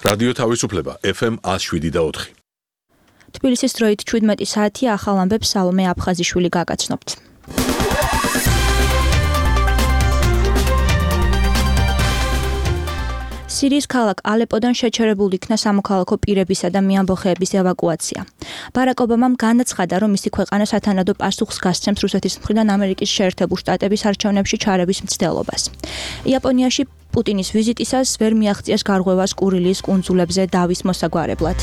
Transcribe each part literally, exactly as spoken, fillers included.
რადიო თავისუფლება ეფ ემ one oh seven და four. თბილისის დროით seventeen საათი ახალ ამბებს სალომე აფხაზიშვილი გაგაცნობთ. სირიის ქალაქ ალეპოდან შეჩერებულ იქნა სამოქალაქო პირებისა და მეამბოხეების ევაკუაცია. ბარაკ ობამამ განაცხადა, რომ მისი ქვეყანა სათანადო პასუხს გასცემს რუსეთის მხრიდან ამერიკის შეერთებულ შტატების არჩევნებში ჩარევის მცდელობას. იაპონიაში პუტინის ვიზიტისას ვერ მიაღწიეს გარღვევას კურილის კუნძულებზე დავის მოსაგვარებლად.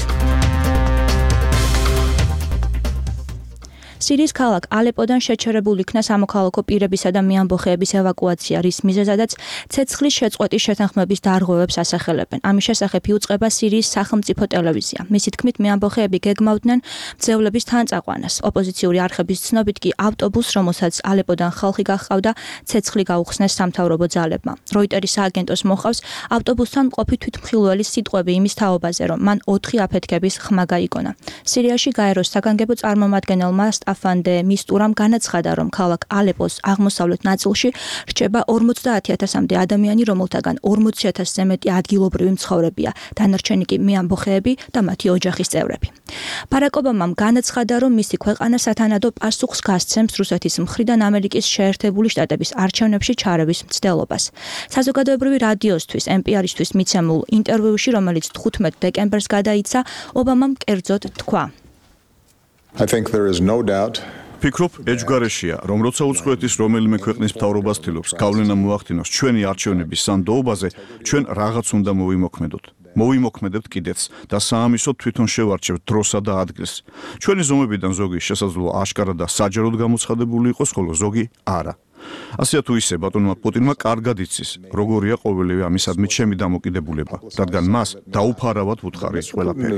სირიის ქალაქ ალეპოდან შეჩერებულ იქნა სამოქალაქო პირებისა და მეამბოხეების ევაკუაცია, რის მიზეზადაც ცეცხლის შეწყვეტის შეთანხმების დარღვევებს ასახელებენ. ამის შესახებ იუწყება სირიის სახელმწიფო ტელევიზია. მისი თქმით, მეამბოხეები გეგმავდნენ მძევლების თანწაყვანას. ოპოზიციური არხების ცნობით კი ავტობუსს, რომელსაც ალეპოდან ხალხი გაჰყავდა, ცეცხლი გაუხსნეს სამთავრობო ძალებმა. როიტერის სააგენტოს მოხავს, ავტობუსთან მყოფი თვითმხილველის სიტყვები იმის თაობაზე, რომ მან ოთხი აფეთქების ხმა გაიგონა. სირიაში გაეროს საგანგებო წარმომადგენელმა აფანდე მისტურამ განაცხადა, რომ ქალაქ ალეპოს აღმოსავლეთ ნაწილში რჩება ორმოცდაათი ათასამდე ადამიანი, რომელთაგან ორმოცი ათასზე მეტი ადგილობრივი მცხოვრებია, დანარჩენი კი მეამბოხეები და მათი ოჯახის წევრები. ბარაკ ობამამ განაცხადა, რომ მისი ქვეყანა სათანადო პასუხს გასცემს რუსეთის მხრიდან ამერიკის შეერთებული შტატების არჩევნებში ჩარევის მცდელობას. საზოგადოებრივი რადიოსთვის ემ პი არ-ისთვის მიცემულ ინტერვიუში, რომელიც თხუთმეტ დეკემბერს გადაიცა, ობამამ კერძოდ თქვა: I think there is no doubt. ფიქრობ, ეჯგარეშია, რომ როცა უცხოეთის რომელიმე ქვეყნის მთავრობას ცდილობს გავლენა მოახდინოს ჩვენი არჩევნების სანდოობაზე, ჩვენ რაღაც უნდა მოვიმოქმედოთ. მოვიმოქმედებთ კიდეც და საამისოდ თვითონ შევარჩევთ დროსა და ადგილს. ჩვენი ზომებიდან ზოგი შესაძლოა აშკარა და საჯაროდ გამოცხადებული იყოს, ხოლო ზოგი არა. ასეა თუ ისე ბატონმა პუტინმა კარგად იცის, როგორია ყოველივე ამისადმი ჩემი დამოკიდებულება, რადგან მას დაუფარავად ვუთხარი ყველაფერი.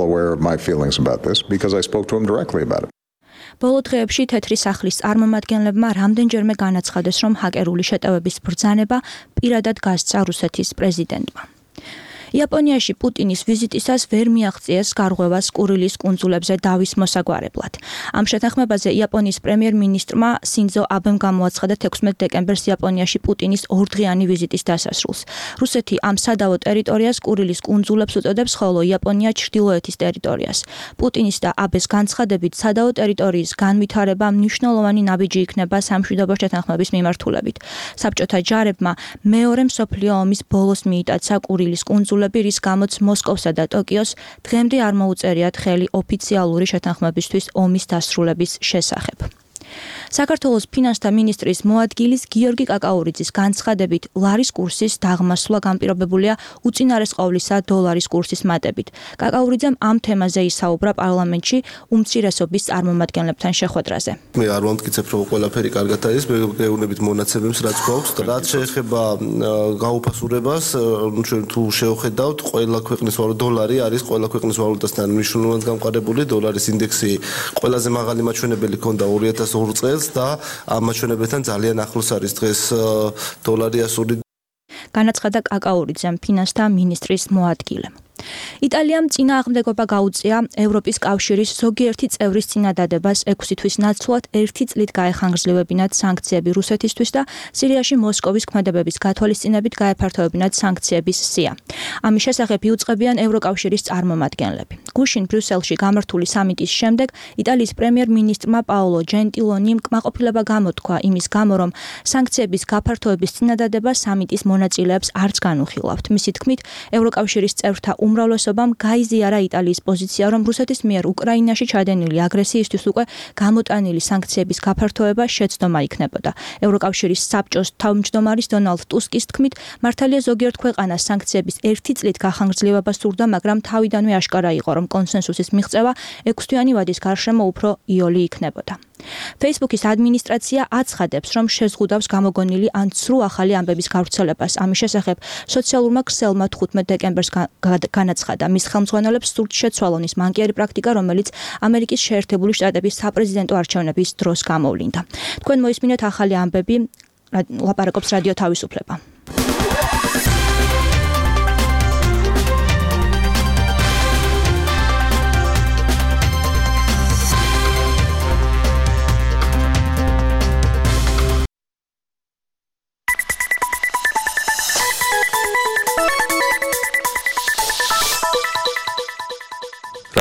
ბოლო დღეებში თეთრი სახლის წარმომადგენლებმა რამდენჯერმე განაცხადეს, რომ ჰაკერული შეტევების ბრძანება პირადად გასცა რუსეთის პრეზიდენტმა. იაპონიაში პუტინის ვიზიტისას ვერ მიაღწიეს გარღვევას კურილის კუნძულებზე დავის მოსაგვარებლად. ამ შეთანხმებაზე იაპონიის პრემიერ-მინისტრმა სინძო აბემ გამოაცხადა თექვსმეტ დეკემბერს იაპონიაში პუტინის ორდღიანი ვიზიტის დასასრულს. რუსეთი ამ სადავო ტერიტორიას კურილის კუნძულებს უწოდებს, ხოლო იაპონია ჩრდილოეთის ტერიტორიას. პუტინის და აბეს განცხადებით, სადავო ტერიტორიის განვითარება მნიშვნელოვანი ნაბიჯი იქნება სამშვიდობო შეთანხმების მიმართულებით. საბჭოთა ჯარებმა მეორე მსოფლიო ომის ბოლოს მიიტაცა კურილის კუნძულები, რის გამოც მოსკოვსა და ტოკიოს დღემდე არ მოუწერიათ ხელი ოფიციალური შეთანხმებისთვის ომის დასრულების შესახებ. საქართველოს ფინანსთა მინისტრის მოადგილის გიორგი კაკაურიძის განცხადებით, ლარის კურსის დაღმასვლა განპირობებულია უწინარესყოვლისა დოლარის კურსის მატებით. კაკაურიძემ ამ თემაზე ისაუბრა პარლამენტში უმცირესობის წარმომადგენლებთან შეხვედრაზე. მე არ ვამტკიცებ, რომ ყველაფერი კარგად არის, მე გეუბნებით მონაცემებს, რაც გვაქვს და რაც შეეხება გაუფასურებას, ჩვენ თუ შევხედავთ, ყველა ქვეყნის ვალუტა დოლარი არის ყველა ქვეყნის ვალუტასთან მნიშვნელოვნად გამყარებული, დოლარის ინდექსი ყველაზე მაღალი მაჩვენებელი ჰქონდა ორი ათას ორ წელს და ამ მაჩვენებებთან ძალიან ახლოს არის დღეს დოლარი ასული. განაცხადა კაკაურიძემ, ფინანსთა მინისტრის მოადგილემ. იტალიამ წინააღმდეგობა გაუწია ევროპის კავშირის ზოგიერთი წევრის წინადადებას ექვსი თვის ნაცვლად ერთი წლით გაეხანგრძლივებინათ სანქციები რუსეთისთვის და სირიაში მოსკოვის ქმედებების გათვალისწინებით გაეფართოებინათ სანქციების სია. ამის შესახებ იუწყებიან ევროკავშირის წარმომადგენლები. გუშინ ბრიუსელში გამართული სამიტის შემდეგ იტალიის პრემიერ-მინისტრმა პაოლო ჯენტილონიმ კმაყოფილება გამოთქვა იმის გამო, რომ სანქციების გაფართოების წინადადება სამიტის მონაწილეებს არც განუხილავთ. მისი თქმით, ევროკავშირის წევრთა უმრავლესობამ გაიზიარა იტალიის პოზიცია, რომ რუსეთის მიერ უკრაინაში ჩადენილი აგრესიისთვის უკვე გამოტანილი სანქციების გაფართოება შეცდომა იქნებოდა. ევროკავშირის საბჭოს თავმჯდომარის დონალდ ტუსკის თქმით, მართალია ზოგიერთ ქვეყანას სანქციების ერთი წლით გახანგრძლივება სურდა, მაგრამ თავიდანვე აშკარა იყო, რომ კონსენსუსის მიღწევა ექვსთვიანი ვადის გარშემო უფრო იოლი იქნებოდა. Facebook-ის ადმინისტრაცია აცხადებს, რომ შეზღუდავს გამოგონილი ან ცრუ ახალი ამბების გავრცელებას. ამის შესახებ სოციალურმა ქსელმა თხუთმეტ დეკემბერს განაცხადა, მის ხელმძღვანელებს სურთ შეცვალონ ის მანკიერი პრაქტიკა, რომელიც ამერიკის შეერთებული შტატების საპრეზიდენტო არჩევნების დროს გამოვლინდა. თქვენ მოისმინეთ ახალი ამბები, ლაპარაკობს რადიო თავისუფლება.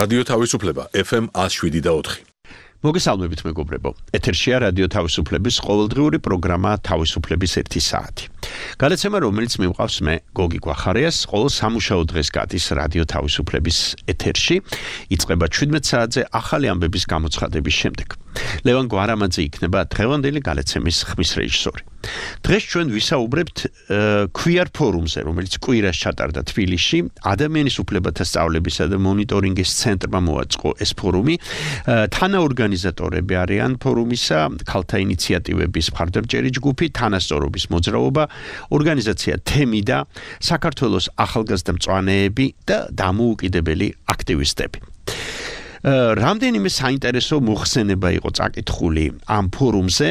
რადიო თავისუფლება F M one oh seven point four. მოგესალმებით მეგობრებო. ეთერშია რადიო თავისუფლების ყოველდღიური პროგრამა თავისუფლების ერთი საათი. გადაცემა, რომელიც მივყავს მე გოგი გვახარიას, ყოველ სამუშაო დღეს გადის რადიო თავისუფლების ეთერში. იწყება შვიდმეტ საათზე ახალი ამბების გამოცხადების შემდეგ. ლევან გვარამაძე იქნება დღევანდელი გადაცემის ხმის რეჟისორი. დღეს ჩვენ ვისაუბრებთ Queer ფორუმზე, რომელიც კვირას ჩატარდა თბილისში. ადამიანის უფლებათა სწავლებისა და მონიტორინგის ცენტრმა მოაწყო ეს ფორუმი. თანაორგანიზატორები არიან ფორუმისა, ქალთა ინიციატივების მხარდამჭერი ჯგუფი, თანასწორობის მოძრაობა, ორგანიზაცია თემი და საქართველოს ახალგაზრდა მწვანეები და დამოუკიდებელი აქტივისტები. რამდენიმე საინტერესო მოხსენება იყო წაკითხული ამ ფორუმზე.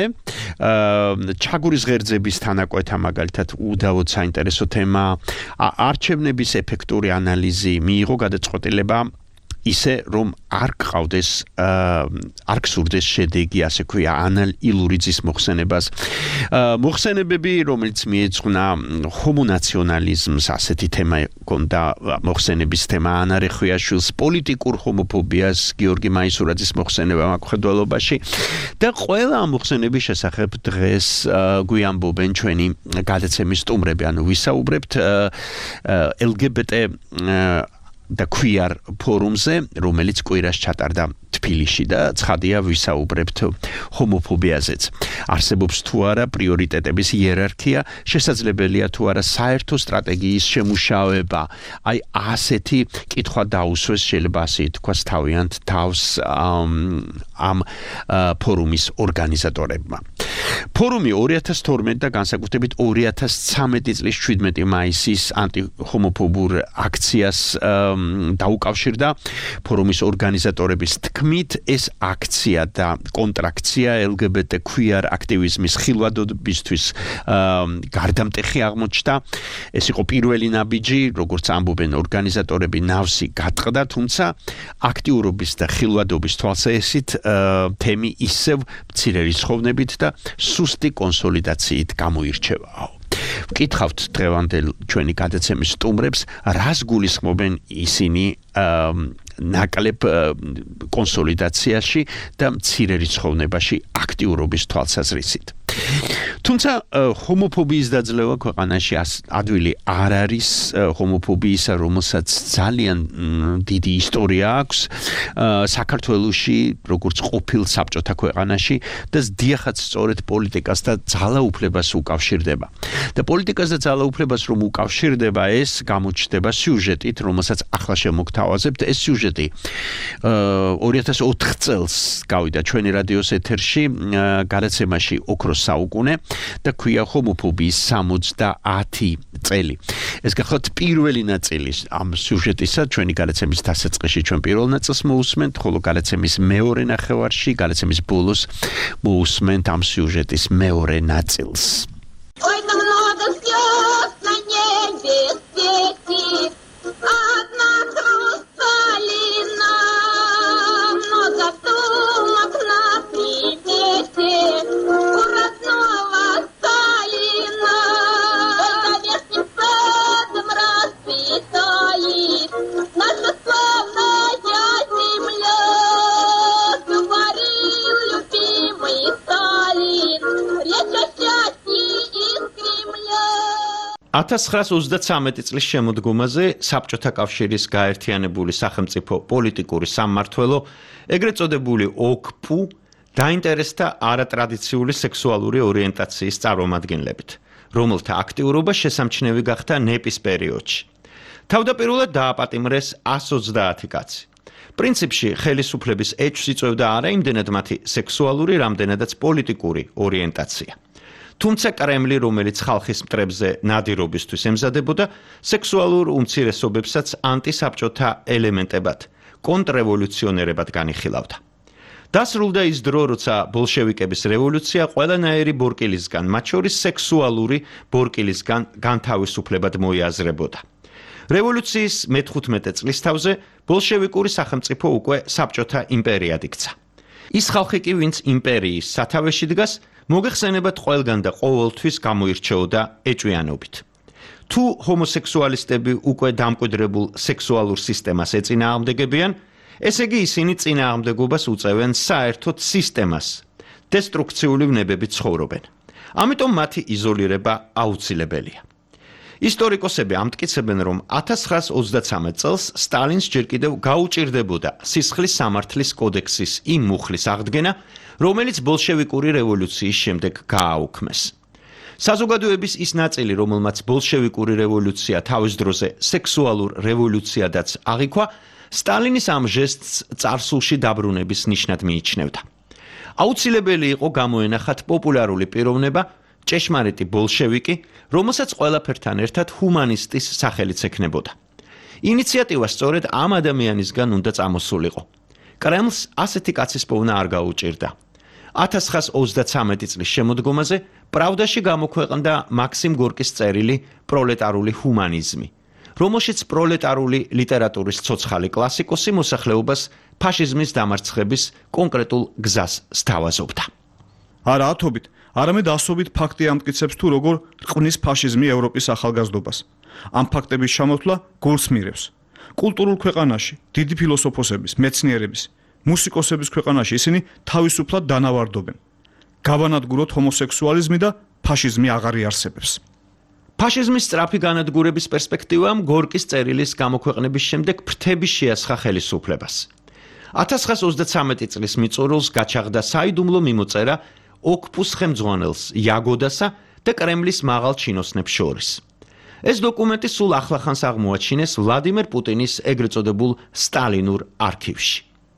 ჩაგურის ღერძების თანაკვეთა მაგალითად უდავოდ საინტერესო თემა, არჩევნების ეფექტური ანალიზი, მიიღო გადაწყვეტილება ისე რომ არ გყავდეს არ გსურდეს შედეგი, ასე ქვია, ანალილურიძის მოხსენებას. მოხსენებები, რომელიც მიეძღვნა ჰომონაციონალიზმს, ასეთი თემა ჰქონდა მოხსენების თემა, ანა რეხვიაშვილს, პოლიტიკურ ჰომოფობიას, გიორგი მაისურაძის მოხსენება მაკხედველობაში და ყველა ამ მოხსენების შესახებ დღეს გვიამბობენ ჩვენი გადაცემის სტუმრები, ანუ ვისაუბრებთ L G B T და Queer ფორუმზე, რომელიც კვირას ჩატარდა თბილისში და ცხადია ვისაუბრებთ ჰომოფობიაზეც. არსებობს თუ არა პრიორიტეტების იერარქია, შესაძლებელია თუ არა საერთო სტრატეგიის შემუშავება. აი ასეთი კითხვა დაუსვეს, შეიძლება ასე თქვას თავიანთ თავს ამ ფორუმის ორგანიზატორებმა. ფორუმი ორი ათას თორმეტი და განსაკუთრებით ორი ათას ცხრამეტი წლის შვიდმეტი მაისის ანტიჰომოფობურ აქციას დაუკავშირდა. ფორუმის ორგანიზატორების თქმით, ეს აქცია და კონტრაქცია L G B T Queer აქტივიზმის ხილვადობისთვის გარდამტეხი აღმოჩნდა. ეს იყო პირველი ნაბიჯი, როგორც ამბობენ ორგანიზატორები, ნავსი გატყდა, თუმცა აქტიურობის და ხილვადობის თვალსაჩინით თემი ისევ მცირე რიცხოვნებით და სუსტი კონსოლიდაციით გამოირჩევა. ვკითხავთ დღევანდელ ჩვენი გადაცემის სტუმრებს, რას გულისხმობენ ისინი ნაკლებ კონსოლიდაციაში და მცირე რიცხოვნებაში აქტიურობის თვალსაზრისით. თუმცა ჰომოფობიის დაძლევა ქვეყანაში ადვილი არ არის, ჰომოფობიისა, რომელსაც ძალიან დიდი ისტორია აქვს საქართველოში, როგორც ყოფილ საბჭოთა ქვეყანაში და დიახაც სწორედ პოლიტიკას და ძალაუფლებას უკავშირდება. და პოლიტიკას და ძალაუფლებას რომ უკავშირდება, ეს გამოჩნდება სიუჟეტით, რომელსაც ახლა შემოგთავაზებთ. ეს სიუჟეტი ორი ათას ოთხ წელს გავიდა ჩვენი რადიოს ეთერში გადაცემაში ოქროს საუკუნე და ქვია ჰომოფობიის სამოცდაათი წელი. ეს გახლავთ პირველი ნაწილი ამ სიუჟეტისა, ჩვენი გადაცემის დასაწყისში ჩვენ პირველ ნაწილს მოусმენთ, ხოლო გადაცემის მეორე ნახევარში, გადაცემის ბოლოს მოусმენთ ამ სიუჟეტის მეორე ნაწილს. Ой, там много звезд на небе светит, одна хрусталина, но зато окна примете у родного Сталина. Ой, за верхним садом расцветает наша славная земля, говорил любимый Сталин, речь о счастье из Кремля. ათას ცხრაას ოცდათვრამეტი წლის შემოდგომაზე საბჭოთა კავშირის გაერთიანებული სახელმწიფო პოლიტიკური სამმართველო, ეგრეთ წოდებული ოკ-პუ, დაინტერესდა არატრადიციული სექსუალური ორიენტაციის წარმომადგენლებით, რომელთა აქტიურობა შესამჩნევი გახდა ნეპის პერიოდში. თავდაპირველად დააპატიმრეს εκατს ოცდაათი კაცი. პრინციპში ხელისუფლების ეჭვს იწვევდა არა იმდენად მათი სექსუალური, რამდენადაც პოლიტიკური ორიენტაცია. თუმცა კრემლი, რომელიც ხალხის მტრებზე ნადირობისთვის ემზადებოდა, სექსუალურ უმცირესობებსაც ანტისაბჭოთა ელემენტებად, კონტრრევოლუციონერებად განიხილავდა. დასრულდა ის დრო, როცა ბოლშევიკების რევოლუცია ყველანაირი ბორკილისგან, მათ შორის სექსუალური ბორკილისგან განთავისუფლებად მოიაზრებოდა. რევოლუციის მეთხუთმეტე წლის თავზე ბოლშევიკური სახელმწიფო უკვე საბჭოთა იმპერიად იქცა. ის ხალხი კი, ვინც იმპერიის სათავეში დგას, მოგეხსენებათ ყველგან და ყოველთვის გამოირჩეოდა ეჭვიანობით. თუ ჰომოსექსუალისტები უკვე დამკვიდრებულ სექსუალურ სისტემას ეწინააღმდეგებიან, ესე იგი ისინი წინააღმდეგობას უწევენ საერთოდ სისტემას, დესტრუქციული ვნებებით ცხოვრობენ. ამიტომ მათი იზოლირება აუცილებელია. ისტორიკოსები ამტკიცებენ, რომ ათას ცხრაას ოცდაცამეტ წელს სტალინს ჯერ კიდევ გაუჭირდებოდა სისხლის სამართლის კოდექსის იმ მუხლის აღდგენა, რომელიც ბოლშევიკური რევოლუციის შემდეგ გააუქმეს. საზოგადოების ის ნაწილი, რომელმაც ბოლშევიკური რევოლუცია თავის დროზე სექსუალურ რევოლუციადაც აღიქვა, სტალინის ამ ჟესტს წარსულში დაბრუნების ნიშნად მიიჩნევდა. აუცილებელი იყო გამოენახათ პოპულარული პიროვნება, ჭეშმარიტი ბოლშევიკი, რომელსაც ყველაფერთან ერთად ჰუმანისტის სახელიც ექნებოდა. ინიციატივა სწორედ ამ ადამიანისგან უნდა წამოსულიყო. კრემლს ასეთი კაცის პოვნა არ გაუჭირდა. ათას ცხრაას ოცდაცამეტი წლის შემოდგომაზე პრავდაში გამოქვეყნდა მაქსიმ გორკის წერილი პროლეტარული ჰუმანიზმი, რომელშიც პროლეტარული ლიტერატურის ცოცხალი კლასიკოსი მოსახლეობას ფაშიზმის დამარცხების კონკრეტულ გზას სთავაზობდა. არა ათობით, არამედ ასობით ფაქტი ამტკიცებს თუ როგორ რყნის ფაშიზმი ევროპის ახალგაზრდობას. ამ ფაქტების ჩამოთვლა გულს მირევს. კულტურულ ქვეყანაში, დიდი ფილოსოფოსების, მეცნიერების, მუსიკოსების ქვეყანაში ისინი თავისუფლად დანავარდობენ. გავანადგუროთ ჰომოსექსუალიზმი და ფაშიზმი აღარ იარსებებს. ფაშიზმის სწრაფი განადგურების პერსპექტივამ გორკის წერილის გამოქვეყნების შემდეგ ფრთები შეასხა ხელისუფლებას. ათას ცხრაას ოცდაცამეტი წლის მიწურულს გაჩაღდა საიდუმლო მიმოწერა ოქპუს ხელმძღვანელს იაგოდასა და კრემლის მაღალ ჩინოსნებს შორის. ეს დოკუმენტი სულ ახლახანს აღმოაჩინეს ვლადიმერ პუტინის ეგრეთ წოდებულ სტალინურ არქივში.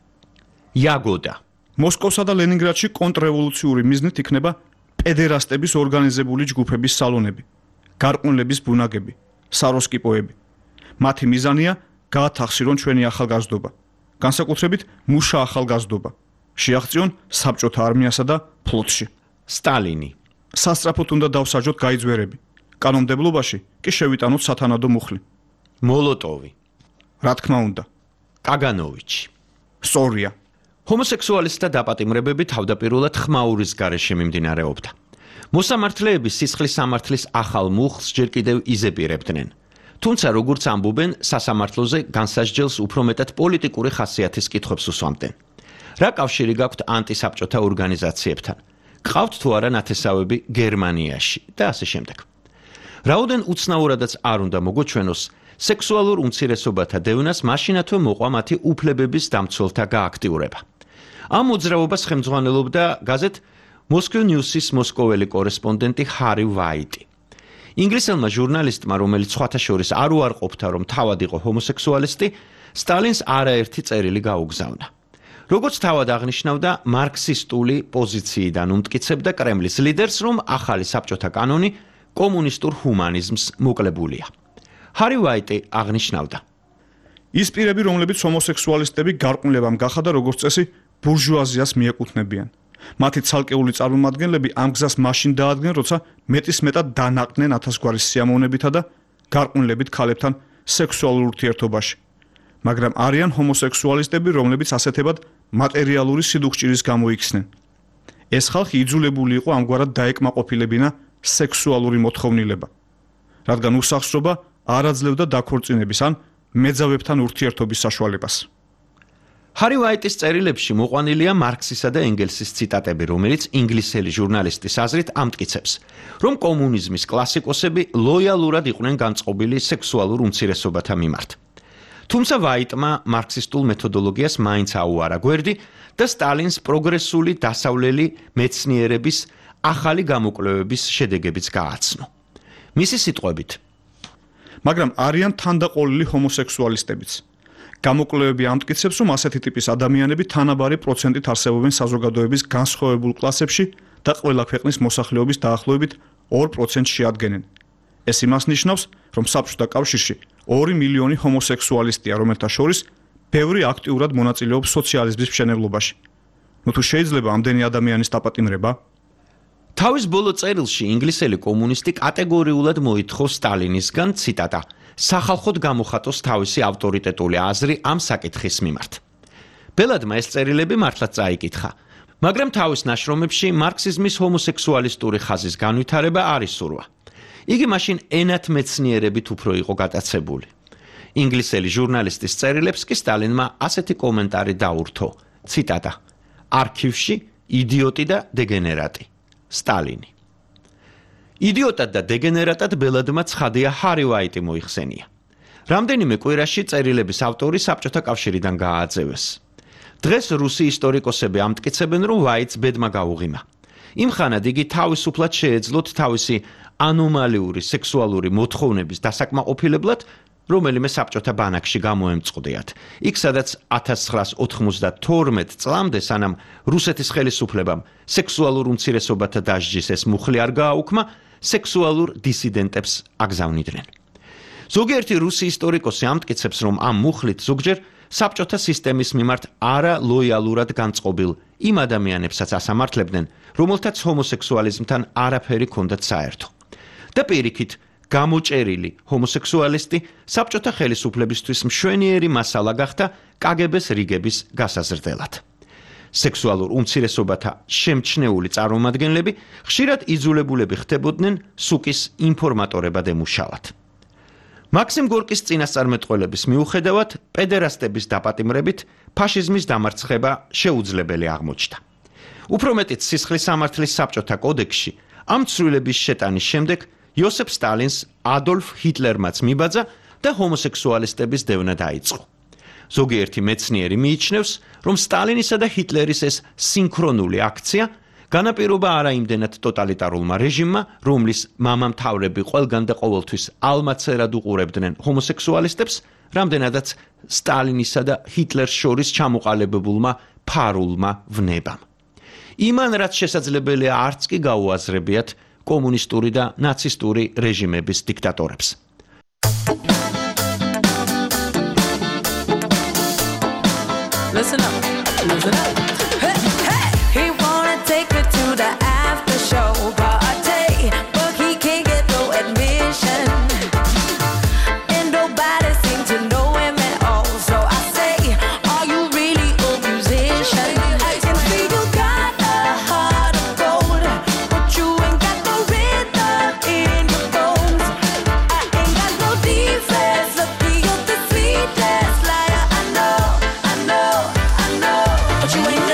იაგოდა მოსკოვსა და ლენინგრადში კონტრრევოლუციური მიზნით იქნება პედერასტების ორგანიზებული ჯგუფების სალონები, გარყვნილების ბუნაგები, საროსკიპოები. მათი მიზანია გაათახსირონ ჩვენი ახალგაზრდობა, განსაკუთრებით მუშა ახალგაზრდობა, შეაღწიონ საბჭოთა არმიასა და ფლოტში. სტალინი სასწრაფოდ უნდა დავსაჯოთ გაიძვერები, კანონმდებლობაში კი შევიტანოთ სათანადო მუხლი. მოლოტოვი რა თქმა უნდა, კაგანოვიჩი სწორია. ჰომოსექსუალისტთა დაპატიმრებები თავდაპირველად ხმაურის გარეშე მიმდინარეობდა. მოსამართლეები სისხლის სამართლის ახალ მუხლს ჯერ კიდევ იზეპირებდნენ. თუმცა როგორც ამბობენ, სასამართლოზე განსასჯელს უფრო მეტად პოლიტიკური ხასიათის კითხვებს უსვამდნენ. რა კავშირი გაქვთ ანტისაბჭოთა ორგანიზაციებთან? გყავთ თუ არა ნათესავები გერმანიაში და ასე შემდეგ. რაოდენ უცნაურადაც არ უნდა მოგვეჩვენოს, სექსუალურ უმცირესობათა დევნას მაშინათვე მოყვა მათი უფლებების დამცველთა გააქტიურება. ამ მოძრაობას ხელმძღვანელობდა გაზეთ Moscow News-ის მოსკოველი კორესპონდენტი ჰარი ვაიტი. ინგლისელმა ჟურნალისტმა, რომელიც სხვათა შორის არ უარყოფდა, რომ თავად იყო ჰომოსექსუალისტი, სტალინს არაერთი წერილი გაუგზავნა. როგორც თავად აღნიშნავდა, მარქსისტული პოზიციიდან უმტკიცებდა კრემლის ლიდერს, რომ ახალი საბჭოთა კანონი კომუნისტურ ჰუმანიზმს მოკლებულია. ჰარი ვაიტი აღნიშნავდა: ის პირები, რომლებიც ჰომოსექსუალისტები გარყვნილებამ გახადა, როგორც წესი, ბურჟუაზიას მიეკუთვნებიან. მათი ცალკეული წარმომადგენლები ამ გზას მაშინ დაადგნენ, როცა მეტის მეტად დანაყდნენ ათასგვარი სიამოვნებითა და გარყვნილებით ქალებთან სექსუალურ ურთიერთობაში. მაგრამ არიან ჰომოსექსუალისტები, რომლებიც ასეთებად მატერიალური სიდუხჭირის გამო იქცნენ. ეს ხალხი იძულებული იყო ამგვარად დაეკმაყოფილებინა სექსუალური მოთხოვნილება, რადგან უსახსრობა არ აძლევდა დაქორწინების ან მეძავებთან ურთიერთობის საშუალებას. ჰარი ვაიტის წერილებში მოყვანილია მარქსისა და ენგელსის ციტატები, რომელიც ინგლისელი ჟურნალისტის აზრით ამტკიცებს, რომ კომუნიზმის კლასიკოსები ლოიალურად იყვნენ განწყობილი სექსუალურ უმცირესობათა მიმართ. თუმცა ვაიტმა მარქსისტულ მეთოდოლოგიას მაინც აუარა გვერდი და სტალინს პროგრესული დასავლელი მეცნიერების ახალი გამოკვლევების შედეგებიც გააცნო. მისი სიტყვებით, მაგრამ არიან თანდაყოლილი ჰომოსექსუალისტებიც. გამოკვლევები ამტკიცებს, რომ ასეთი ტიპის ადამიანები თანაბარი პროცენტით არსებობენ საზოგადოების განსხვავებულ კლასებში და ყველა ქვეყნის მოსახლეობის დაახლოებით ორ პროცენტს შეადგენენ. ეს იმას ნიშნავს, რომ საბჭოთა კავშირში ორი მილიონი ჰომოსექსუალისტია, რომელთა შორის ბევრი აქტიურად მონაწილეობს სოციალიზმის მშენებლობაში. ნუ თუ შეიძლება ამდენი ადამიანის დაპატიმრება? თავის ბოლო წერილში ინგლისელი კომუნისტი კატეგორიულად მოითხოვ სტალინისგან ციტატა სახალხოდ გამოხატოს თავისი ავტორიტეტული აზრი ამ საკითხის მიმართ. ბელადმა ეს წერილები მართლაც წაიკითხა, მაგრამ თავის ნაშრომებში მარქსიზმის ჰომოსექსუალისტური ხაზის განვითარება არ ისურვა. იგი მაშინ ენათმეცნიერებით უფრო იყო გატაცებული. ინგლისელი ჟურნალისტის წერილებს კი სტალინმა ასეთი კომენტარი დაურთო. ციტატა: არქივში იდიოტი და დეგენერატი. სტალინი. იდიოტად და დეგენერატად ბელადმა ცხადია ჰარი ვაიტი მოიხსენია. რამდენიმე კვირაში წერილების ავტორი საბჭოთა კავშირიდან გააძევეს. დღეს რუსი ისტორიკოსები ამტკიცებენ, რომ ვაიტს ბედმა გაუღიმა. იმ ხანად იგი თავისუფლად შეეძლოთ თავისი ანომალიური სექსუალური მოთხოვნების დასაკმაყოფილებლად რომელიმე საბჭოთა ბანაკში გამოემწყდიათ. იქ სადაც ათას ცხრაას ოთხმოცდათორმეტ წლამდე სანამ რუსეთის ხელისუფლებამ სექსუალურ უმცირესობათა დასჯის ეს მუხლი არ გააუქმა, სექსუალურ დისიდენტებს აგზავნიდნენ. ზოგიერთი რუსი ისტორიკოსი ამტკიცებს, რომ ამ მუხლით ზოგჯერ საბჭოთა სისტემის მიმართ არალოიალურად განწყობილ იმ ადამიანებსაც ასამართლებდნენ, რომელთაც ჰომოსექსუალიზმთან არაფერი ჰქონდათ საერთო. და პირიქით, გამოჭერილი ჰომოსექსუალისტი საბჭოთა ხელისუფლებისთვის მშვენიერი მასალა გახდა კაგებეს რიგების გასაზრდელად. სექსუალურ უმცირესობათა შემჩნეული წარმომადგენლები ხშირად იძულებულები ხდებოდნენ სუკის ინფორმატორებად ემუშავათ. მაქსიმ გორკის წინასწარმეტყველების მიუხედავად, პედერასტების დაპატიმრებით ფაშიზმის დამარცხება შეუძლებელი აღმოჩნდა. უფრო მეტიც სისხლის სამართლის საბჭოთა კოდექსში ამ ცვლილების შეტანის შემდეგ იოსებ სტალინს ადოლფ ჰიტლერმაც მიბაძა და ჰომოსექსუალისტების დევნა დაიწყო. ზოგიერთი მეცნიერი მიიჩნევს, რომ სტალინისა და ჰიტლერის ეს სინქრონული აქცია განაპირობა არა იმდენად ტოტალიტარულმა რეჟიმმა, რომლის მამამთავრები ყველგან და ყოველთვის ალმაცერად უყურებდნენ ჰომოსექსუალისტებს, რამდენადაც სტალინისა და ჰიტლერს შორის ჩამოყალიბებულმა ფარულმა ვნებამ. იმან რაც შესაძლებელია არც კი გაუაზრებიათ კომუნისტური და ნაცისტური რეჟიმების დიქტატორებს. Listen up, listen up. Hey, hey. He wanna take me to the after show party, but he can't get no admission. And nobody seems to know him at all. So I say, are you really a musician? I can see you got a heart of gold, but you ain't got no rhythm in your bones. I ain't got no defense, lucky you're the sweetest liar I know, I know, I know. But you ain't